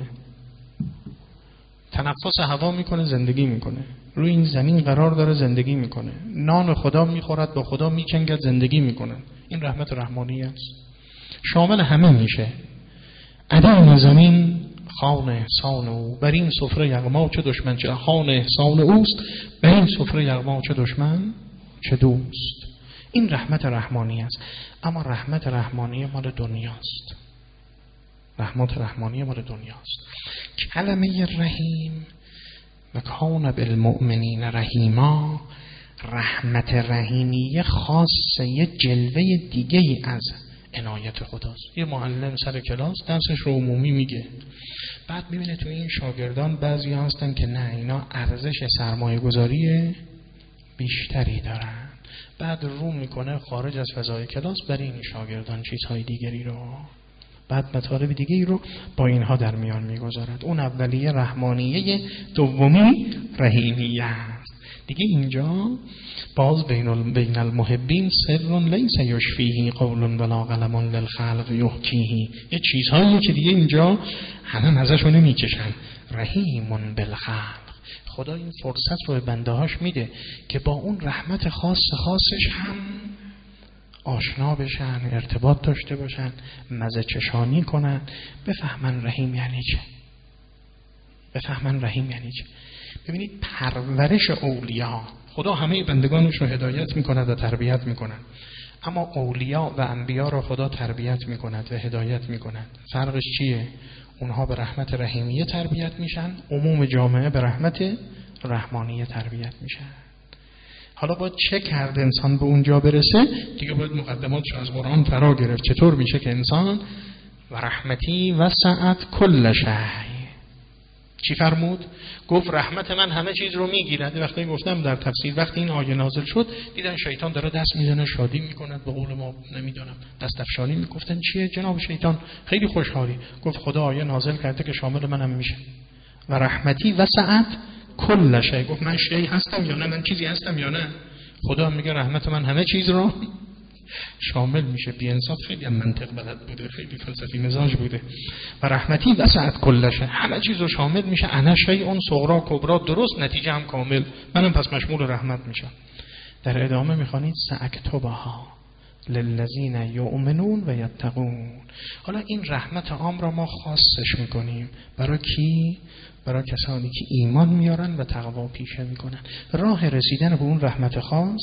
تنفس هوا میکنه زندگی میکنه، روی این زمین قرار داره زندگی میکنه، نان خدا میخورد با خدا میچنگد زندگی میکنه. این رحمت رحمانی است، شامل همه میشه. عدم زمین خان احسان او، بر این سفره یغما چه دشمن چه خان احسان اوست، بر این سفره یغما چه دشمن چه دوست. این رحمت رحمانی است. اما رحمت رحمانی مال دنیاست. رحمت رحمانی مال دنیاست. کلمه رحیم و کان بالمؤمنین رحیما، رحمت رحیمیه خاصه یه جلوه دیگه ای از عنایت خداست. یه معلم سر کلاس درسش رو عمومی میگه، بعد میبینه تو این شاگردان بعضی هستن که نه، اینا ارزش سرمایه گذاری بیشتری دارن، بعد رو میکنه خارج از فضای کلاس برای این شاگردان چیزهای دیگری رو، بعد مطالب دیگری رو با اینها در میان میگذارد. اون اولیه رحمانیه، دومی رحیمیه است. دیگه اینجا باز بین المحبین سر لیس یشفیه قول ولا قلم للخلق یحکیه. یه چیزهایی که دیگه اینجا همه ازشون نمیکشن. رحیم بالخلق، خدا این فرصت رو به بنده هاش میده که با اون رحمت خاصش هم آشنا بشن، ارتباط داشته باشن، مزه چشانی کنن، بفهمن رحیم یعنی چه. ببینید پرورش اولیاء، خدا همه بندگانش رو هدایت میکند و تربیت میکند، اما اولیاء و انبیا رو خدا تربیت میکند و هدایت میکند. فرقش چیه؟ اونها به رحمت رحیمیه تربیت میشن، عموم جامعه به رحمت رحمانیه تربیت میشن. حالا باید چه کرد انسان به اونجا برسه؟ دیگه باید مقدماتش از قرآن فرا گرفت. چطور میشه که انسان و رحمتی وسعت کل شیء. چی فرمود؟ گفت رحمت من همه چیز رو میگیرد. وقتی گفتم در تفسیر، وقتی این آیه نازل شد دیدن شیطان داره دست میزنه، شادی میکند، به قول ما نمیدونم دست افشانی میگفتن چیه جناب شیطان؟ خیلی خوشحالی. گفت خدا آیه نازل کرده که شامل منم میشه. و رحمتی وسعت کل شیء. گفت من شیء هستم یا نه؟ من چیزی هستم یا نه؟ خدا میگه رحمت من همه چیز رو شامل میشه. بی‌انصاف خیلی هم منطق بلد بوده، خیلی فلسفی مزاج بوده. و رحمتی وسعت کل شیء، همه چیز رو شامل میشه. انا شیء صغرا کبرا، درست نتیجه هم کامل، منم پس مشمول رحمت میشم. در ادامه میخوانید ساکتبها للذین یؤمنون و یتقون. حالا این رحمت عام را ما خاصش میکنیم. برای کی؟ برای کسانی که ایمان میارن و تقوا پیشه میکنن. راه رسیدن به اون رحمت خاص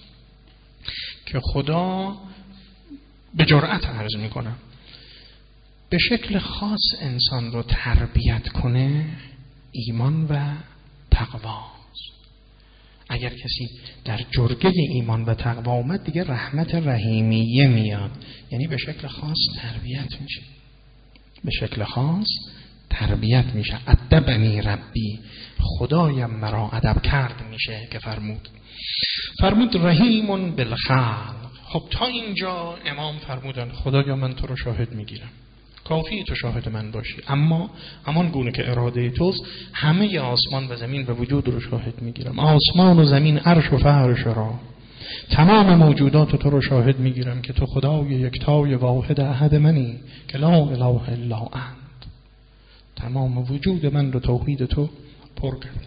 که خدا به جرأت عرض میکنم به شکل خاص انسان رو تربیت کنه، ایمان و تقواست. اگر کسی در جرگه ایمان و تقوا اومد دیگه رحمت رحیمیه میاد، یعنی به شکل خاص تربیت میشه. به شکل خاص تربیت میشه. ادبنی ربی، خدایم مرا ادب کرد میشه که فرمود رحیم بالخلق. خب تا اینجا امام فرمودن خدایا من تو رو شاهد میگیرم، کافی تو شاهد من باشی، اما همان گونه که اراده توست همه آسمان و زمین و وجود رو شاهد میگیرم. آسمان و زمین، عرش و فرش را، تمام موجودات تو رو شاهد میگیرم که تو خدای یکتای واحد احد منی که لا اله الا انت. تمام وجود من رو توحید تو پر کرده.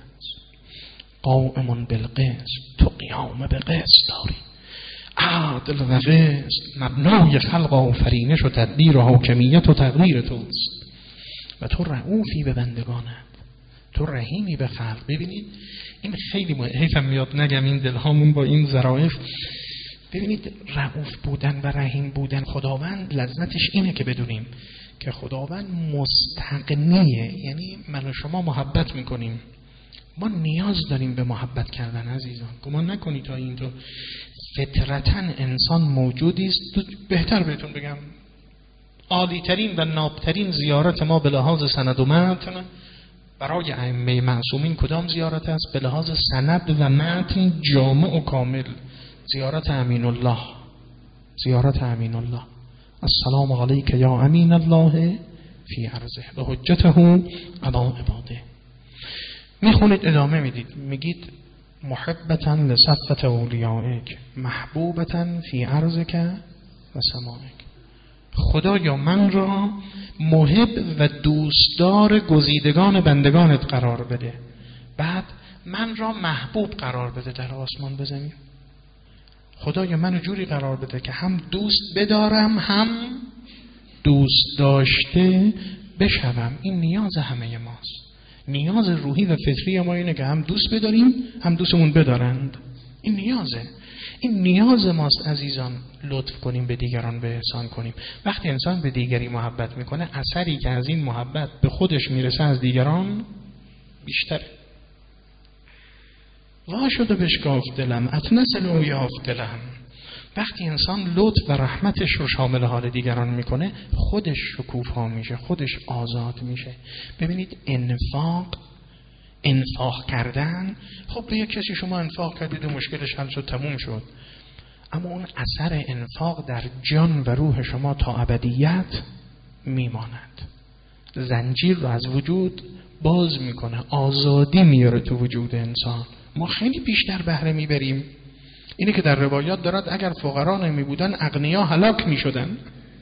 قائم بالقسط، تو قیام به قسط داری. عدل و قسط مبنای خلق و آفرینش و تدبیر و حاکمیت و تقدیر توست و تو رؤوفی به بندگانت، تو رحیمی به خلق. ببینید این خیلی حیفم میاد نگم، این دلهامون با این ظرافت. ببینید رؤوف بودن و رحیم بودن خداوند لذتش اینه که بدونیم که خداوند مستغنیه. یعنی من و شما محبت میکنیم، ما نیاز داریم به محبت کردن عزیزان. گمان نکنید تا این تو فطرتاً انسان موجودی است. بهتر بهتون بگم عالی ترین و نابترین زیارت ما به لحاظ سند و متن برای ائمه معصومین کدام زیارت است؟ به لحاظ سند و متن جامع و کامل زیارت امین الله. زیارت امین الله. السلام علیک یا امین الله فی عرضه و حجته علی عباده. میخونید ادامه میدید، میگید محبتا لصفت اولیائک محبوبتا فی عرضک و سمائک. خدایا من را محب و دوستدار گزیدگان بندگانت قرار بده، بعد من را محبوب قرار بده در آسمان و زمین. خدایا منو جوری قرار بده که هم دوست بدارم هم دوست داشته بشوم. این نیاز همه ماست. نیاز روحی و فطری ما اینه که هم دوست بداریم هم دوستمون بدارند. این نیازه. این نیاز ماست عزیزان. لطف کنیم به دیگران، به احسان کنیم. وقتی انسان به دیگری محبت میکنه اثری که از این محبت به خودش میرسه از دیگران بیشتره. وا شد و بشکافت دلم اتنسل و یافت دلم. وقتی انسان لطف و رحمتش رو شامل حال دیگران میکنه خودش شکوفا میشه، خودش آزاد میشه. ببینید انفاق کردن، خب به یک کسی شما انفاق کردید و مشکلش حل شد، تموم شد، اما اون اثر انفاق در جان و روح شما تا ابدیت میماند. زنجیر رو از وجود باز میکنه، آزادی میاره تو وجود انسان. ما خیلی بیشتر بهره میبریم. اینه که در روایات دارد اگر فقرا نمی بودن اغنیا هلاک می شدن.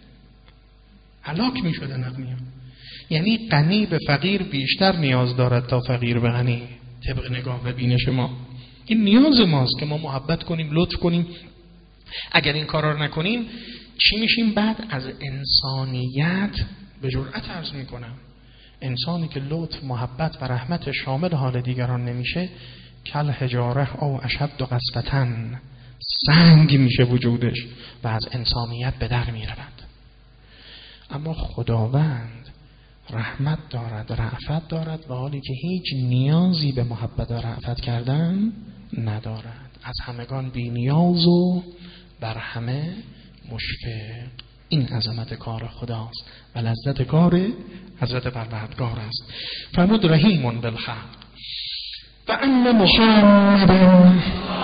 اغنیا. یعنی غنی به فقیر بیشتر نیاز دارد تا فقیر به غنی، طبق نگاه و بینش ما. این نیاز ماست که ما محبت کنیم، لطف کنیم، اگر این کارا رو نکنیم چی میشیم؟ بعد از انسانیت به جرأت عرض میکنم، انسانی که لطف، محبت و رحمت شامل حال دیگران نمیشه، کل حجاره او اشد و قسوتن، سنگ میشه وجودش و از انسانیت به در میرود. اما خداوند رحمت دارد، رأفت دارد، و حالی که هیچ نیازی به محبت و رأفت کردن ندارد، از همگان بی نیاز و بر همه مشفق. این عظمت کار خداست و لذت کار حضرت پروردگار است. فرمود رحیم بالخلق و ان محمد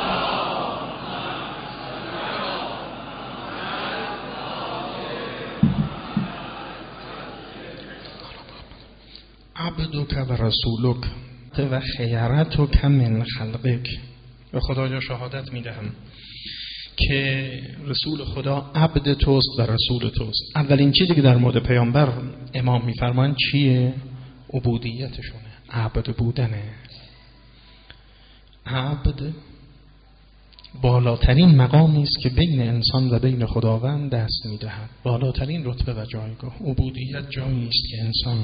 عبدک و رسولک و خیرتک من خلقک. به خدایا شهادت میدهم که رسول خدا عبد توست و رسول توست. اولین چیزی که در مورد پیامبر امام میفرمایند چیه؟ عبودیتشونه، عبد بودنه. عبد بالاترین مقامی است که بین انسان و بین خداوند دست میدهد، بالاترین رتبه و جایگاه. عبودیت جایی است که انسان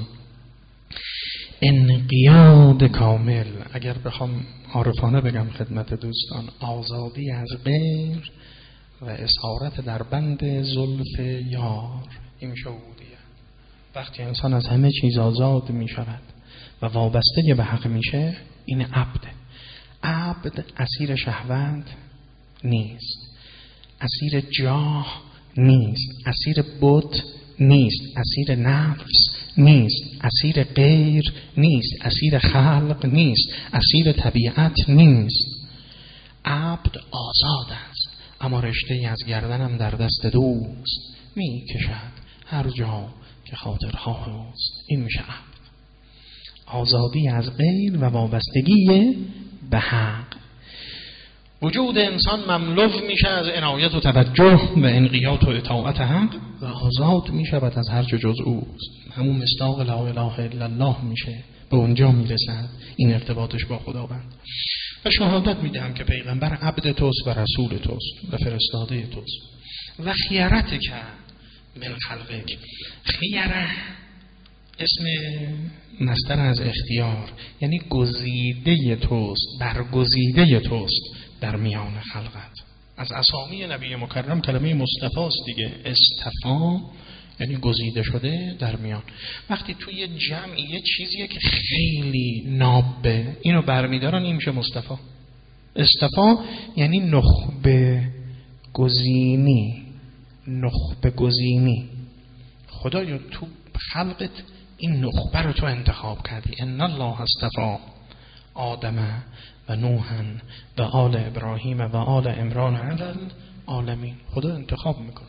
انقیاد کامل، اگر بخوام عارفانه بگم خدمت دوستان، آزادی از غیر و اسارت در بند زلف یار، این میشه عبودیت. وقتی انسان از همه چیز آزاد می شود و وابسته به حق میشه، این عبده. عبد اسیر شهوت نیست، اسیر جاه نیست، اسیر بت نیست، اسیر نفس نیست، اسیر غیر نیست، اسیر خلق نیست، اسیر طبیعت نیست. عبد آزاد است، اما رشته از گردنم در دست دوست می کشد هر جا که خاطرخواه اوست. این میشه عبد، آزادی از غیر و وابستگی به حق. وجود انسان مملو میشه از عنایت و توجه و انقیاد و اطاعت حق و آزاد میشود از هر چه جز اوست. همون مصداق لا اله الا الله میشه، به اونجا میرسد این ارتباطش با خداوند. و شهادت میدهم که پیغمبر عبد توست و رسول توست و فرستاده توست. و خیرت کرد من خلقک. خیره اسم مصدر از اختیار، یعنی گزیده توست، برگزیده توست در میان خلقت. از اسامی نبی مکرم کلمه مصطفی است دیگه. استفا یعنی گزیده شده در میان. وقتی توی یه جمعی یه چیزیه که خیلی نابه، اینو برمیدارن، این میشه مصطفی. استفا یعنی نخبه گزینی، نخبه گزینی. خدایا تو خلقت این نخبه رو تو انتخاب کردی. ان الله اصطفی آدم و نوحا و آل ابراهیم و آل عمران علی العالمین. خدا انتخاب میکنه.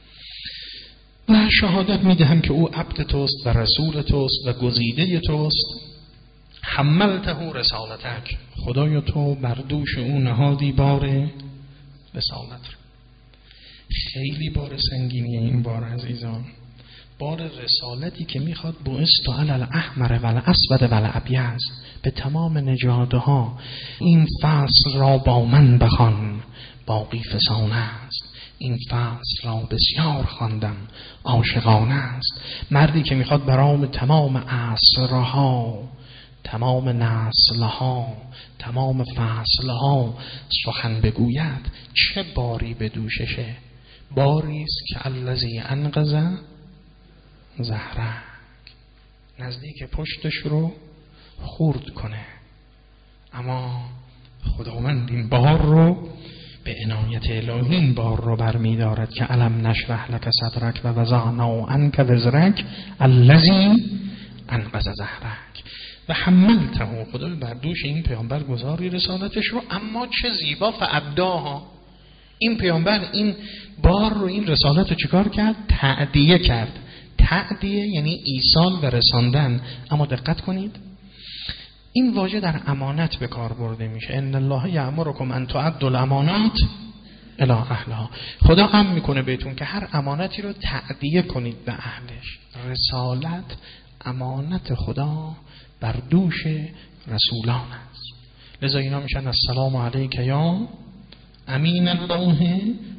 و شهادت میدهم که او عبد توست و رسول توست و گزیده توست. حملته رسالتک. خدایا تو بر دوش او نهادی بار رسالت. خیلی بار سنگینی این بار عزیزان، بار رسالتی که میخواد بعثت علی الاحمر و الاسود و الابیض، به تمام نژادها این فصل را با من بخوان، باقی فسانه است. این فصل را بسیار خواندم، عاشقانه است. مردی که میخواد برام تمام عصرها، تمام نسلها، تمام فصلها سخن بگوید، چه باری به دوششه؟ باری است که الذی انقذ ظهرک، نزدیک پشتش رو خورد کنه. اما خداوند این بار رو به عنایت الهی این بار رو برمی دارد که الم نشرح لک صدرک و وضعنا عنک وزرک الذی انقذ ظهرک. و حملته، خدا بر دوش این پیامبر گذاری رسالتش رو. اما چه زیبا فاداها، این پیامبر این بار رو، این رسالت رو چیکار کرد؟ تأدیه کرد. تأدیه یعنی ایصال و رساندن. اما دقت کنید این واژه در امانت به کار برده میشه. ان الله یأمرکم ان تؤدوا الامانات الی اهلها. خدا امر میکنه بهتون که هر امانتی رو تأدیه کنید به اهلش. رسالت امانت خدا بر دوش رسولان است. لذا اینا میشن السلام علیک یا امین الله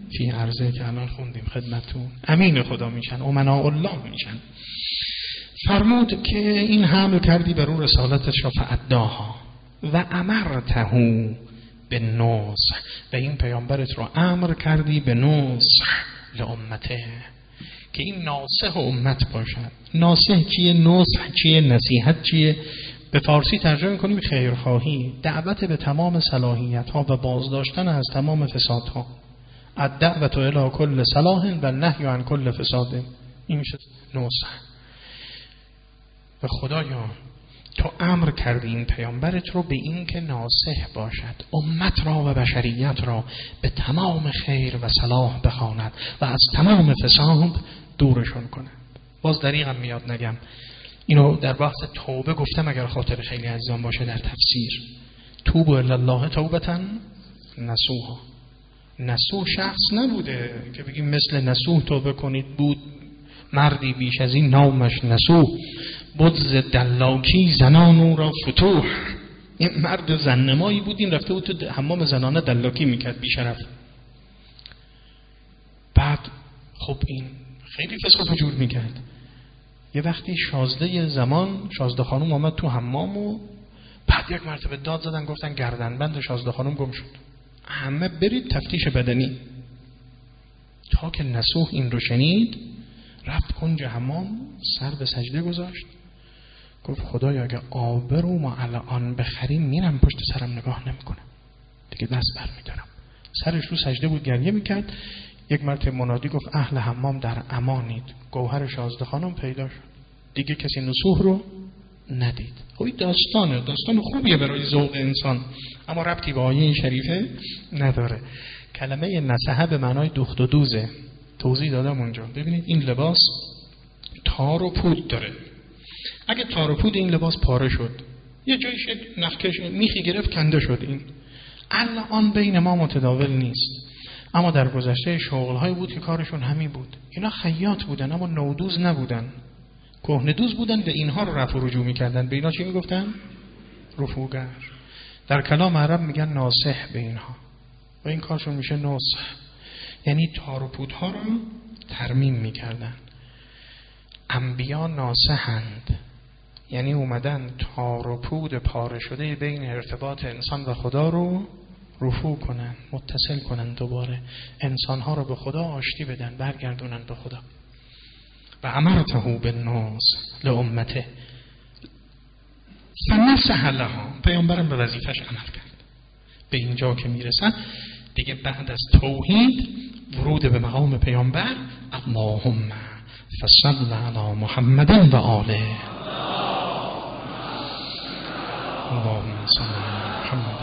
فی عرضه که الان خوندیم خدمتون امین خدا میشن، امناء الله میشن. فرمود که این حمل کردی بر اون رسالتش را فاداها و امرته به نصح، و این پیامبرت را امر کردی به نصح لامته، که این ناصح امت باشد. ناصح چیه؟ نصح چیه؟ نصیحت چیه؟ به فارسی ترجمه کنیم خیرخواهی، دعوت به تمام صلاحیت ها و بازداشتن از تمام فساد ها. الدعوت الی کل صلاح و النهی عن کل فساد. این میشه نصح. و خدایا تو امر کردی این پیامبرت رو به این که ناصح باشد، امت را و بشریت را به تمام خیر و صلاح بخواند و از تمام فساد دورشون کند. باز دریغم میاد نگم، اینو در بحث توبه گفتم اگر خاطر خیلی عزیزان باشه در تفسیر. توبوا الی الله توبة نصوحا. نصوح شخص نبوده که بگیم مثل نصوح توبه کنید. بود مردی بیش از این نامش نصوح، بود ز دلاکی زنان او را فتوح. این مرد زننمایی بود، این رفته بود تو حمام زنانه دلاکی میکرد بیشرف. بعد خب این خیلی فسق و فجور میکرد. یه وقتی شازده خانم آمد تو حمام و بعد یک مرتبه داد زدن، گفتن گردنبند شازده خانم گم شد، همه برید تفتیش بدنی. تا که نصوح این رو شنید رفت کنج حمام، سر به سجده گذاشت، گفت خدایا اگه آبرو ما الان بخریم میرم پشت سرم نگاه نمیکنم دیگه، دست بر میدارم. سرش رو سجده بود گریه میکرد. یک مرتبه منادی گفت اهل حمام در امانید، گوهر شازده خانم پیدا شد، دیگه کسی نصوح رو ندید. خب داستان خوبیه برای ذوق انسان، اما ربطی به آیه شریفه نداره. کلمه نصحه به معنای دوخت و دوزه، توضیح دادم اونجا. ببینید این لباس تار و پود داره. اگه تار و پود این لباس پاره شد، یه جایش نخکش میخی گرفت کنده شد، این الان بین ما متداول نیست. اما در گذشته شغل‌هایی بود که کارشون همین بود. اینا خیاط بودن اما نودوز نبودن، کهنه‌دوز بودن و اینها رو رفع و رجوع می‌کردن. به اینا چی میگفتن؟ رفوگر. در کلام عرب میگن ناصح به اینها، و این کارشون میشه نصح، یعنی تار و پودها رو ترمیم می‌کردن. انبیا ناصحند، یعنی اومدن تار و پود پاره شده بین ارتباط انسان و خدا رو رفوع کنن، متصل کنن، دوباره انسانها رو به خدا آشتی بدن، برگردونن به خدا. و امرته بالناس لامته فنصح لها، پیامبرم به وظیفش عمل کرد. به اینجا که میرسن دیگه بعد از توحید ورود به مقام پیامبر، اللهم فصل علی محمد و آله، اللهم صل علی محمد.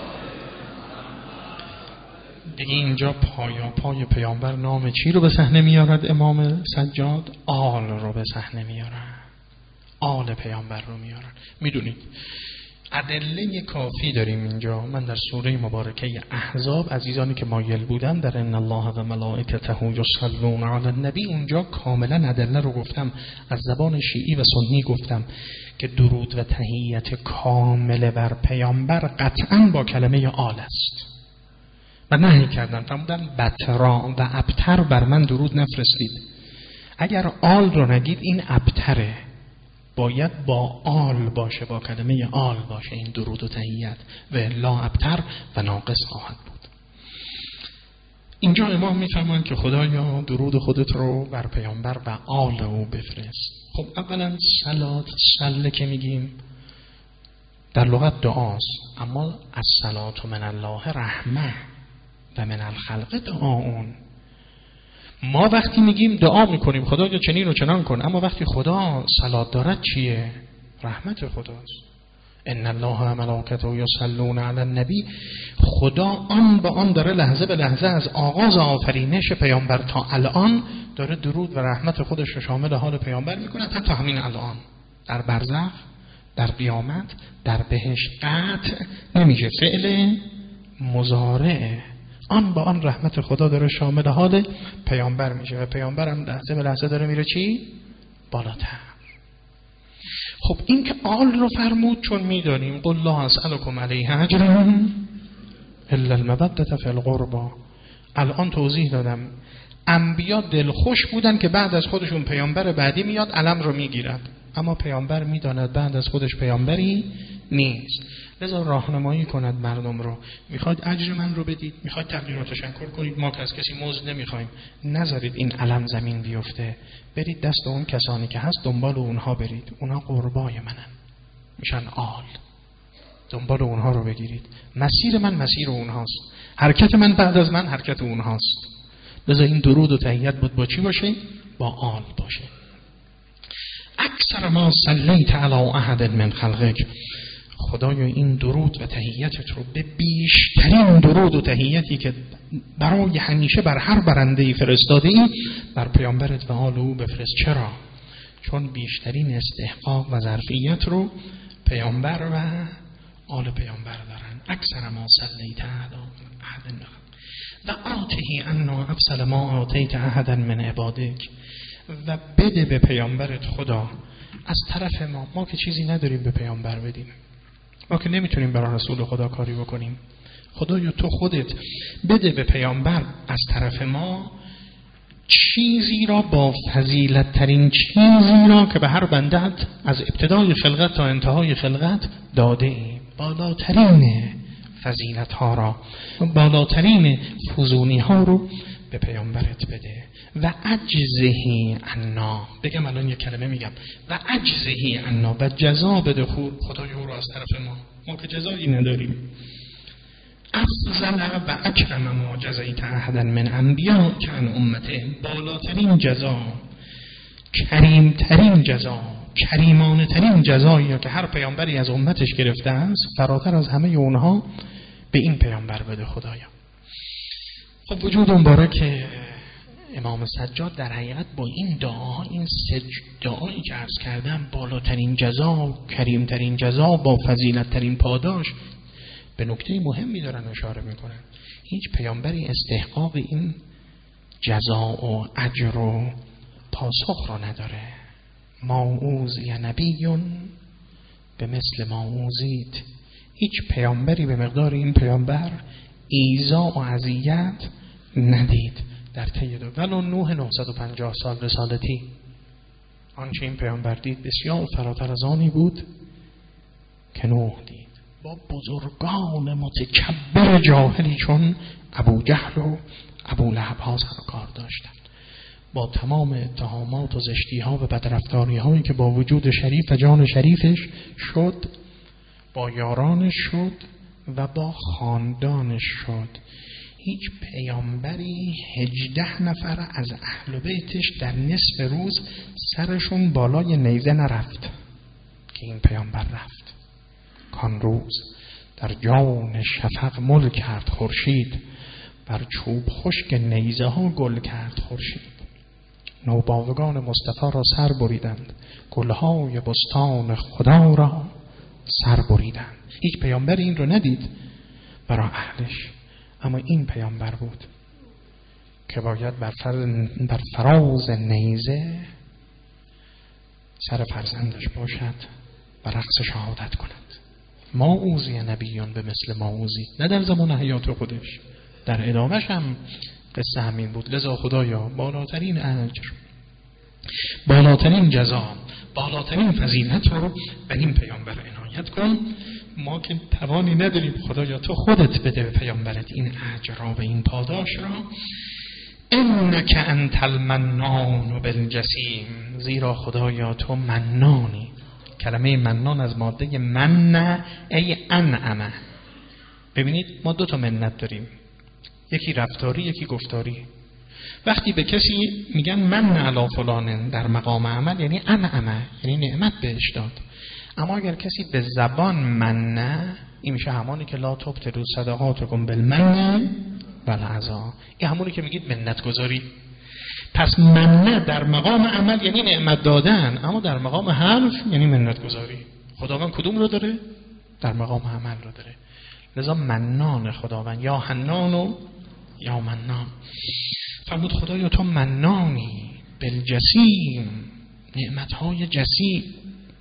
دیگه اینجا پای پیامبر نام چی رو به صحنه میارد امام سجاد؟ آل رو به صحنه میارن، آل پیامبر رو میارن. میدونید ادله کافی داریم اینجا. من در سوره مبارکه احزاب، عزیزانی که مایل بودن در ان الله و ملائکته یصلون علی النبی، اونجا کاملا ادله رو گفتم، از زبان شیعی و سنی گفتم که درود و تحیت کامل بر پیامبر قطعا با کلمه آل است. و نهی کردن، فرمودن بترا و ابتر بر من درود نفرستید. اگر آل رو نگید این ابتره، باید با آل باشه، با کلمه آل باشه این درود و تحیت، و لا ابتر و ناقص خواهد بود. اینجا امام میفرمایند که خدایا درود خودت رو بر پیامبر و آل او بفرست. خب اولا صله که میگیم در لغت دعاست، اما الصلاة من الله رحمه و من الخلق دعاون. ما وقتی میگیم دعا میکنیم خدا چنین و چنان کن، اما وقتی خدا صلات دارد چیه؟ رحمت خداست. ان الله و ملائکته یصلون علی النبی، خدا آن به آن داره لحظه به لحظه از آغاز آفرینش پیامبر تا الان داره درود و رحمت خودش رو شامل حال پیامبر میکنه. حتی همین الان در برزخ، در قیامت، در بهشت قطع نمیشه، فعل مضارعه. آن با آن رحمت خدا داره شامل حال پیامبر میشه و پیامبر هم لحظه به لحظه داره میره چی؟ بالاتر. خب این که آل رو فرمود چون میدانیم قل لا اسألكم علیه اجرا الا المودة فی القربى، الان توضیح دادم انبیا دلخوش بودن که بعد از خودشون پیامبر بعدی میاد علم رو میگیرد، اما پیامبر میداند بعد از خودش پیامبری نیست، لذا راهنمایی کند مردم رو. میخواید اجر من رو بدید، میخواید تقدیر و تشکر کنید، ما که از کسی مزد نمیخوایم، نذارید این علم زمین بیفته، برید دست اون کسانی که هست دنبال اونها برید، اونها قربای منن، میشن آل، دنبال اونها رو بگیرید. مسیر من مسیر اونهاست، حرکت من بعد از من حرکت اونهاست. لذا این درود و تحیت بود با چی باشه؟ با آل باشه. اکثر ما صلیت علی احد من خلقک، خدایا این درود و تحیتت رو به بیشترین درود و تحیتی که برای همیشه بر هر برنده‌ای فرستاده ای بر پیامبرت و آل او بفرست. چرا؟ چون بیشترین استحقاق و ظرفیت رو پیامبر و آل پیامبر دارن. اکثر ما صلیت علی احد و آتهی انا افضل ما آتیت احدا من عبادک، و بده به پیامبرت خدا از طرف ما که چیزی نداریم به پیامبر بدیم، ما که نمیتونیم برای رسول خدا کاری بکنیم، خدایا تو خودت بده به پیامبر از طرف ما چیزی را با فضیلت ترین چیزی را که به هر بندت از ابتدای خلقت تا انتهای خلقت داده ای، بالاترین فضیلت ها را، بالاترین فزونی ها رو به پیامبرت بده. و اجزهی عنا، بگم الان یک کلمه میگم، و اجزهی عنا، و جزا بده خدای او رو از طرف ما که جزایی نداریم. افضل و اکرم ما جزایت احدا من انبیا که عن امته، بالاترین جزا، کریمترین جزا، کریمانه ترین جزایی که هر پیامبری از امتش گرفته است، فراتر از همه اونها به این پیامبر بده خدایا. خب وجود مبارک امام سجاد در حقیقت با این دعا، این سه دعایی که عرض کردم، بالاترین جزا، کریمترین جزا، با فضیلت ترین پاداش، به نکته مهمی دارن اشاره میکنن. هیچ پیامبری استحقاق این جزا و اجر و پاسخ رو نداره. ما اوذی نبیون به مثل ما اوذیت، هیچ پیامبری به مقدار این پیامبر ایذا و اذیت ندید در طی ولو نوح 950 سال رسالتی. آنچه این پیامبر دید بسیار فراتر از آنی بود که نوح دید. با بزرگان متکبر جاهلی چون ابو جهل و ابو لهب ها سر کار داشتند، با تمام اتهامات و زشتی ها و بدرفتاری هایی که با وجود شریف و جان شریفش شد، با یارانش شد و با خاندانش شد. هیچ پیامبری 18 نفر از اهل بیتش در نصف روز سرشون بالای نیزه نرفت که این پیامبر رفت. کان روز در جان شفق مل کرد خورشید، بر چوب خشک نیزه ها گل کرد خورشید. نوباوگان مصطفی را سر بریدند، گلهای بستان خدا را سر بریدند. هیچ پیامبر این رو ندید برای اهلش، اما این پیامبر بود که باید بر فراز نیزه سر فرزندش باشد و رقص شهادت کند. ما اوذی نبیون به مثل ما اوذی، نه در زمان حیات خودش، در ادامهش هم قصه همین بود. لذا خدایا بالاترین اجر، بالاترین جزا، بالاترین فضیلت رو به این پیامبر عنایت کن. ما که توانی نداریم، خدایا تو خودت بده به پیامبرت این اجر را و این پاداش را. انک انت المنان بالجسیم، زیرا خدایا تو منانی. کلمه منان از ماده من ای انعمه. ببینید ما دو تا منت داریم، یکی رفتاری یکی گفتاری. وقتی به کسی میگن من علی فلان در مقام عمل، یعنی انعمه، یعنی نعمت بهش داد. اما اگر کسی به زبان منه، این میشه همانی که لا تبطلوا صدقاتکم بالمن والعذا، این همونی که میگید منت گذاری. پس منه در مقام عمل یعنی نعمت دادن، اما در مقام حرف یعنی منت گذاری. خداوند کدوم رو داره؟ در مقام عمل رو داره. لذا منان خداوند، یا حنان و یا منان. فرمود خدایا تو منانی بالجسیم، نعمتهای جسیم،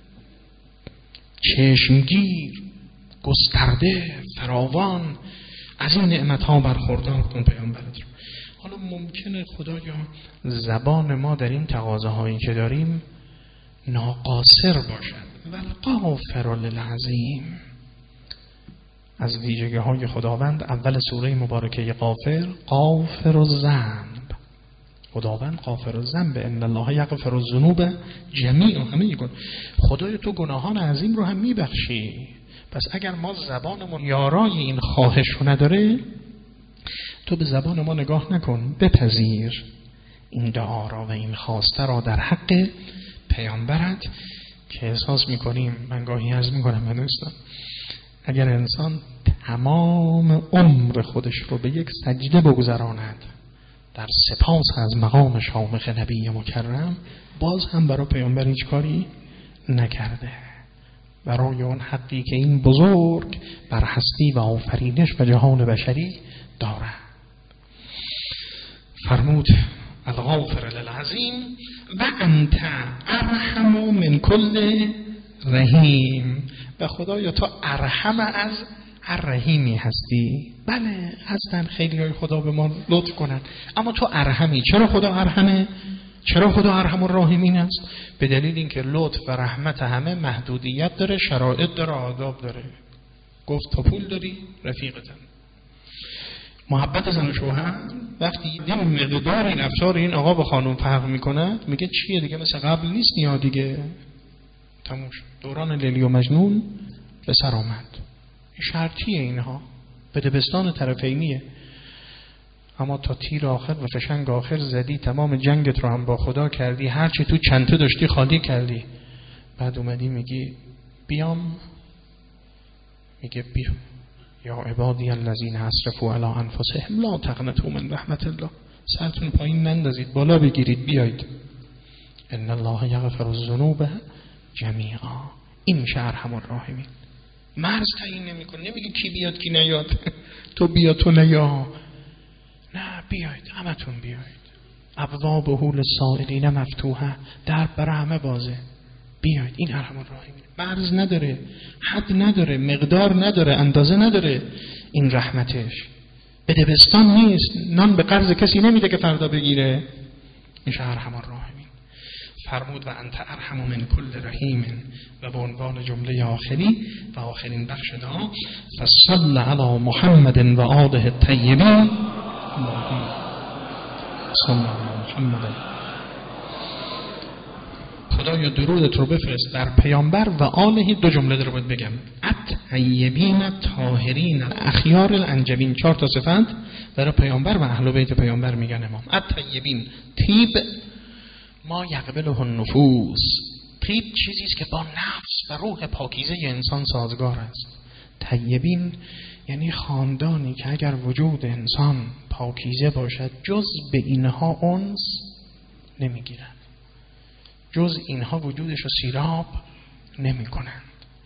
چشمگیر، گسترده، فراوان، از این نعمت‌ها برخوردار کن پیامبرت رو. حالا ممکنه خدایا زبان ما در این تقاضاهایی که داریم ناقاصر باشد، والغافر للعظیم. از ویژگی‌های خداوند اول سوره مبارکه غافر الذنب، خداوند غافر الذنب، ان الله یغفر الذنوب جمیعا، همه میگن خدای تو گناهان عظیم رو هم میبخشی. پس اگر ما زبانمون یارای این خواهش رو نداره، تو به زبان ما نگاه نکن، بپذیر این دعا را و این خواسته را در حق پیامبرت که احساس میکنیم، من گاهی عرض میکنم من دوستان، اگر انسان تمام عمر خودش رو به یک سجده بگذراند در سپاس از مقام شامخ نبی مکرم، باز هم برای پیامبر هیچ کاری نکرده، برای اون حقی که این بزرگ بر هستی و آفرینش و جهان بشری دارد. فرمود الغافر للعظیم و انت ارحم من کل رحیم، و خدایا تو ارحم از هر رحیمی هستی. بله هستن خیلی های خدا به ما لطف کنن، اما تو ارحمی. چرا خدا ارحمه؟ چرا خدا ارحم الراحمین است؟ به دلیل اینکه لطف و رحمت همه محدودیت داره، شرایط داره، آداب داره. گفت تو پول داری رفیقتن. محبت زن و شوهر وقتی یه مقدار این رفتار این آقا با خانم فرق میکنه، میگه چیه دیگه مثل قبل نیست، نیا دیگه تموم شد. دوران لیلی و مجنون به سر آمد. شرطیه اینها، به دبستان طرفینیه. اما تا تیر آخر و فشنگ آخر زدی، تمام جنگت رو هم با خدا کردی، هرچی تو چنته داشتی خالی کردی، بعد اومدی میگی بیام، میگه بیام یا عبادی الذین اسرفوا علی انفسهم لا تقنطوا من رحمت الله. سرتون پایین نندازید، بالا بگیرید بیایید. ان الله یغفر الذنوب جمیعا. این میشه ارحم الراحمین. مرز تعیین نمیکنه، نمیگه کی بیاد کی نیاد، تو بیا تو نیا، نه بیایید همتون بیایید. ابواب للسائلین مفتوحه، در برای همه بازه، بیایید. این ارحم الراحمین. مرز نداره، حد نداره، مقدار نداره، اندازه نداره. این رحمتش به دبستان نیست، نان به قرض کسی نمیده که فردا بگیره. میشه ارحم الراحمین. فرمود و انت ارحم من کل رحیم، و به عنوان جمله آخری و آخرین بخش دعا فصل علی محمد و آله الطیبین صلی علی محمد. خدایا درودت رو بفرست بر پیامبر و آله. دو جمله رو باید بگم، الطیبین طاهرین الاخیار الانجبین. 4 تا صفت برای پیامبر و اهل بیت پیامبر میگن امام. الطیبین، طیب ما یقبله النفوس. طیب چیزی است که با نفس و روح پاکیزه انسان سازگار است. طیبین یعنی خاندانی که اگر وجود انسان پاکیزه باشد، جز به اینها انس نمیگیرند، جز اینها وجودش رو سیراب نمی کنند.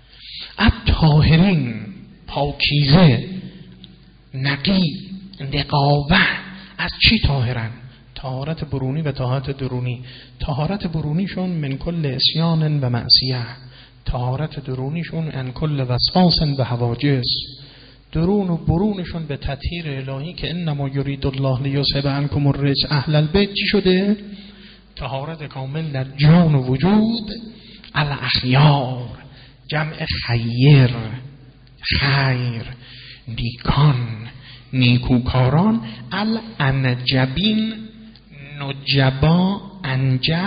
الطاهرین، پاکیزه، نقی، نقاوه. از چی طاهرن؟ طهارت برونی و طهارت درونی. طهارت برونیشون من کل عصیان و معصیه، طهارت درونیشون ان کل وسواس و هواجس. درون و برونشون به تطهیر الهی که انما یرید الله لیذهب عنکم الرجس اهل البیت. چی شده؟ طهارت کامل در جان و وجود. الاخیار جمع خیر، خیر، نیکان، نیکوکاران. الانجبین، نجبا، انجب،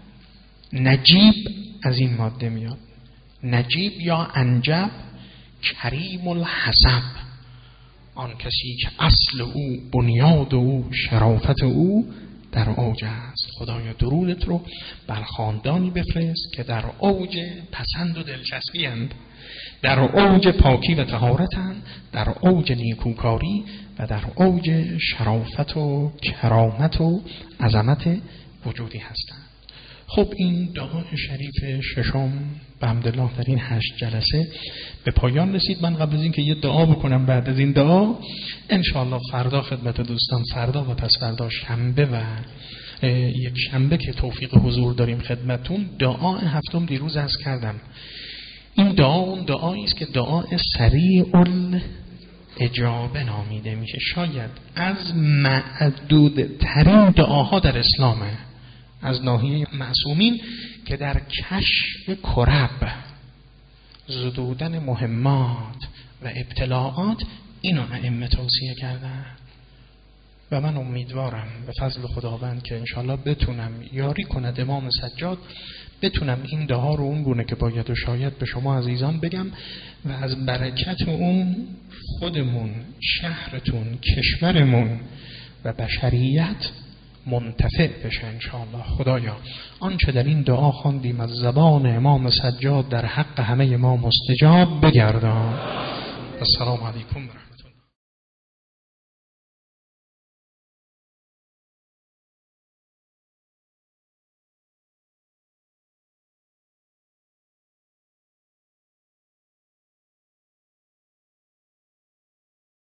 نجیب از این ماده میاد. نجیب یا انجب، کریم الحسب، آن کسی که اصل او، بنیاد او، شرافت او در اوج است. خدایا درودت رو بر خاندانی بفرست که در اوج پسند و دلچسبی اند، در اوج پاکی و طهارتند، در اوج نیکوکاری و در اوج شرافت و کرامت و عظمت وجودی هستند. خب این دعای شریف ششم به حمدالله در این 8 جلسه به پایان رسید. من قبل از این که یه دعا بکنم بعد از این دعا انشاءالله فردا خدمت دوستان، فردا و پس فردا شنبه و یک شنبه که توفیق حضور داریم خدمتون، دعا هفتم دیروز عرض کردم. این دعا اون دعایی است که دعا سریع اجابه نامیده میشه. شاید از معدود ترین دعاها در اسلامه، از ناحیه معصومین که در کشف کرب، زدودن مهمات و ابتلاعات اینو ائمه توصیه کردن. و من امیدوارم به فضل خداوند که انشالله بتونم یاری کند امام سجاد، بتونم این دعا رو اون گونه که باید و شاید به شما عزیزان بگم و از برکت اون خودمون، شهرتون، کشورمون و بشریت منتفع بشه انشاءالله. خدایا آنچه در این دعا خواندیم از زبان امام سجاد در حق همه ما مستجاب بگردان. السلام علیکم.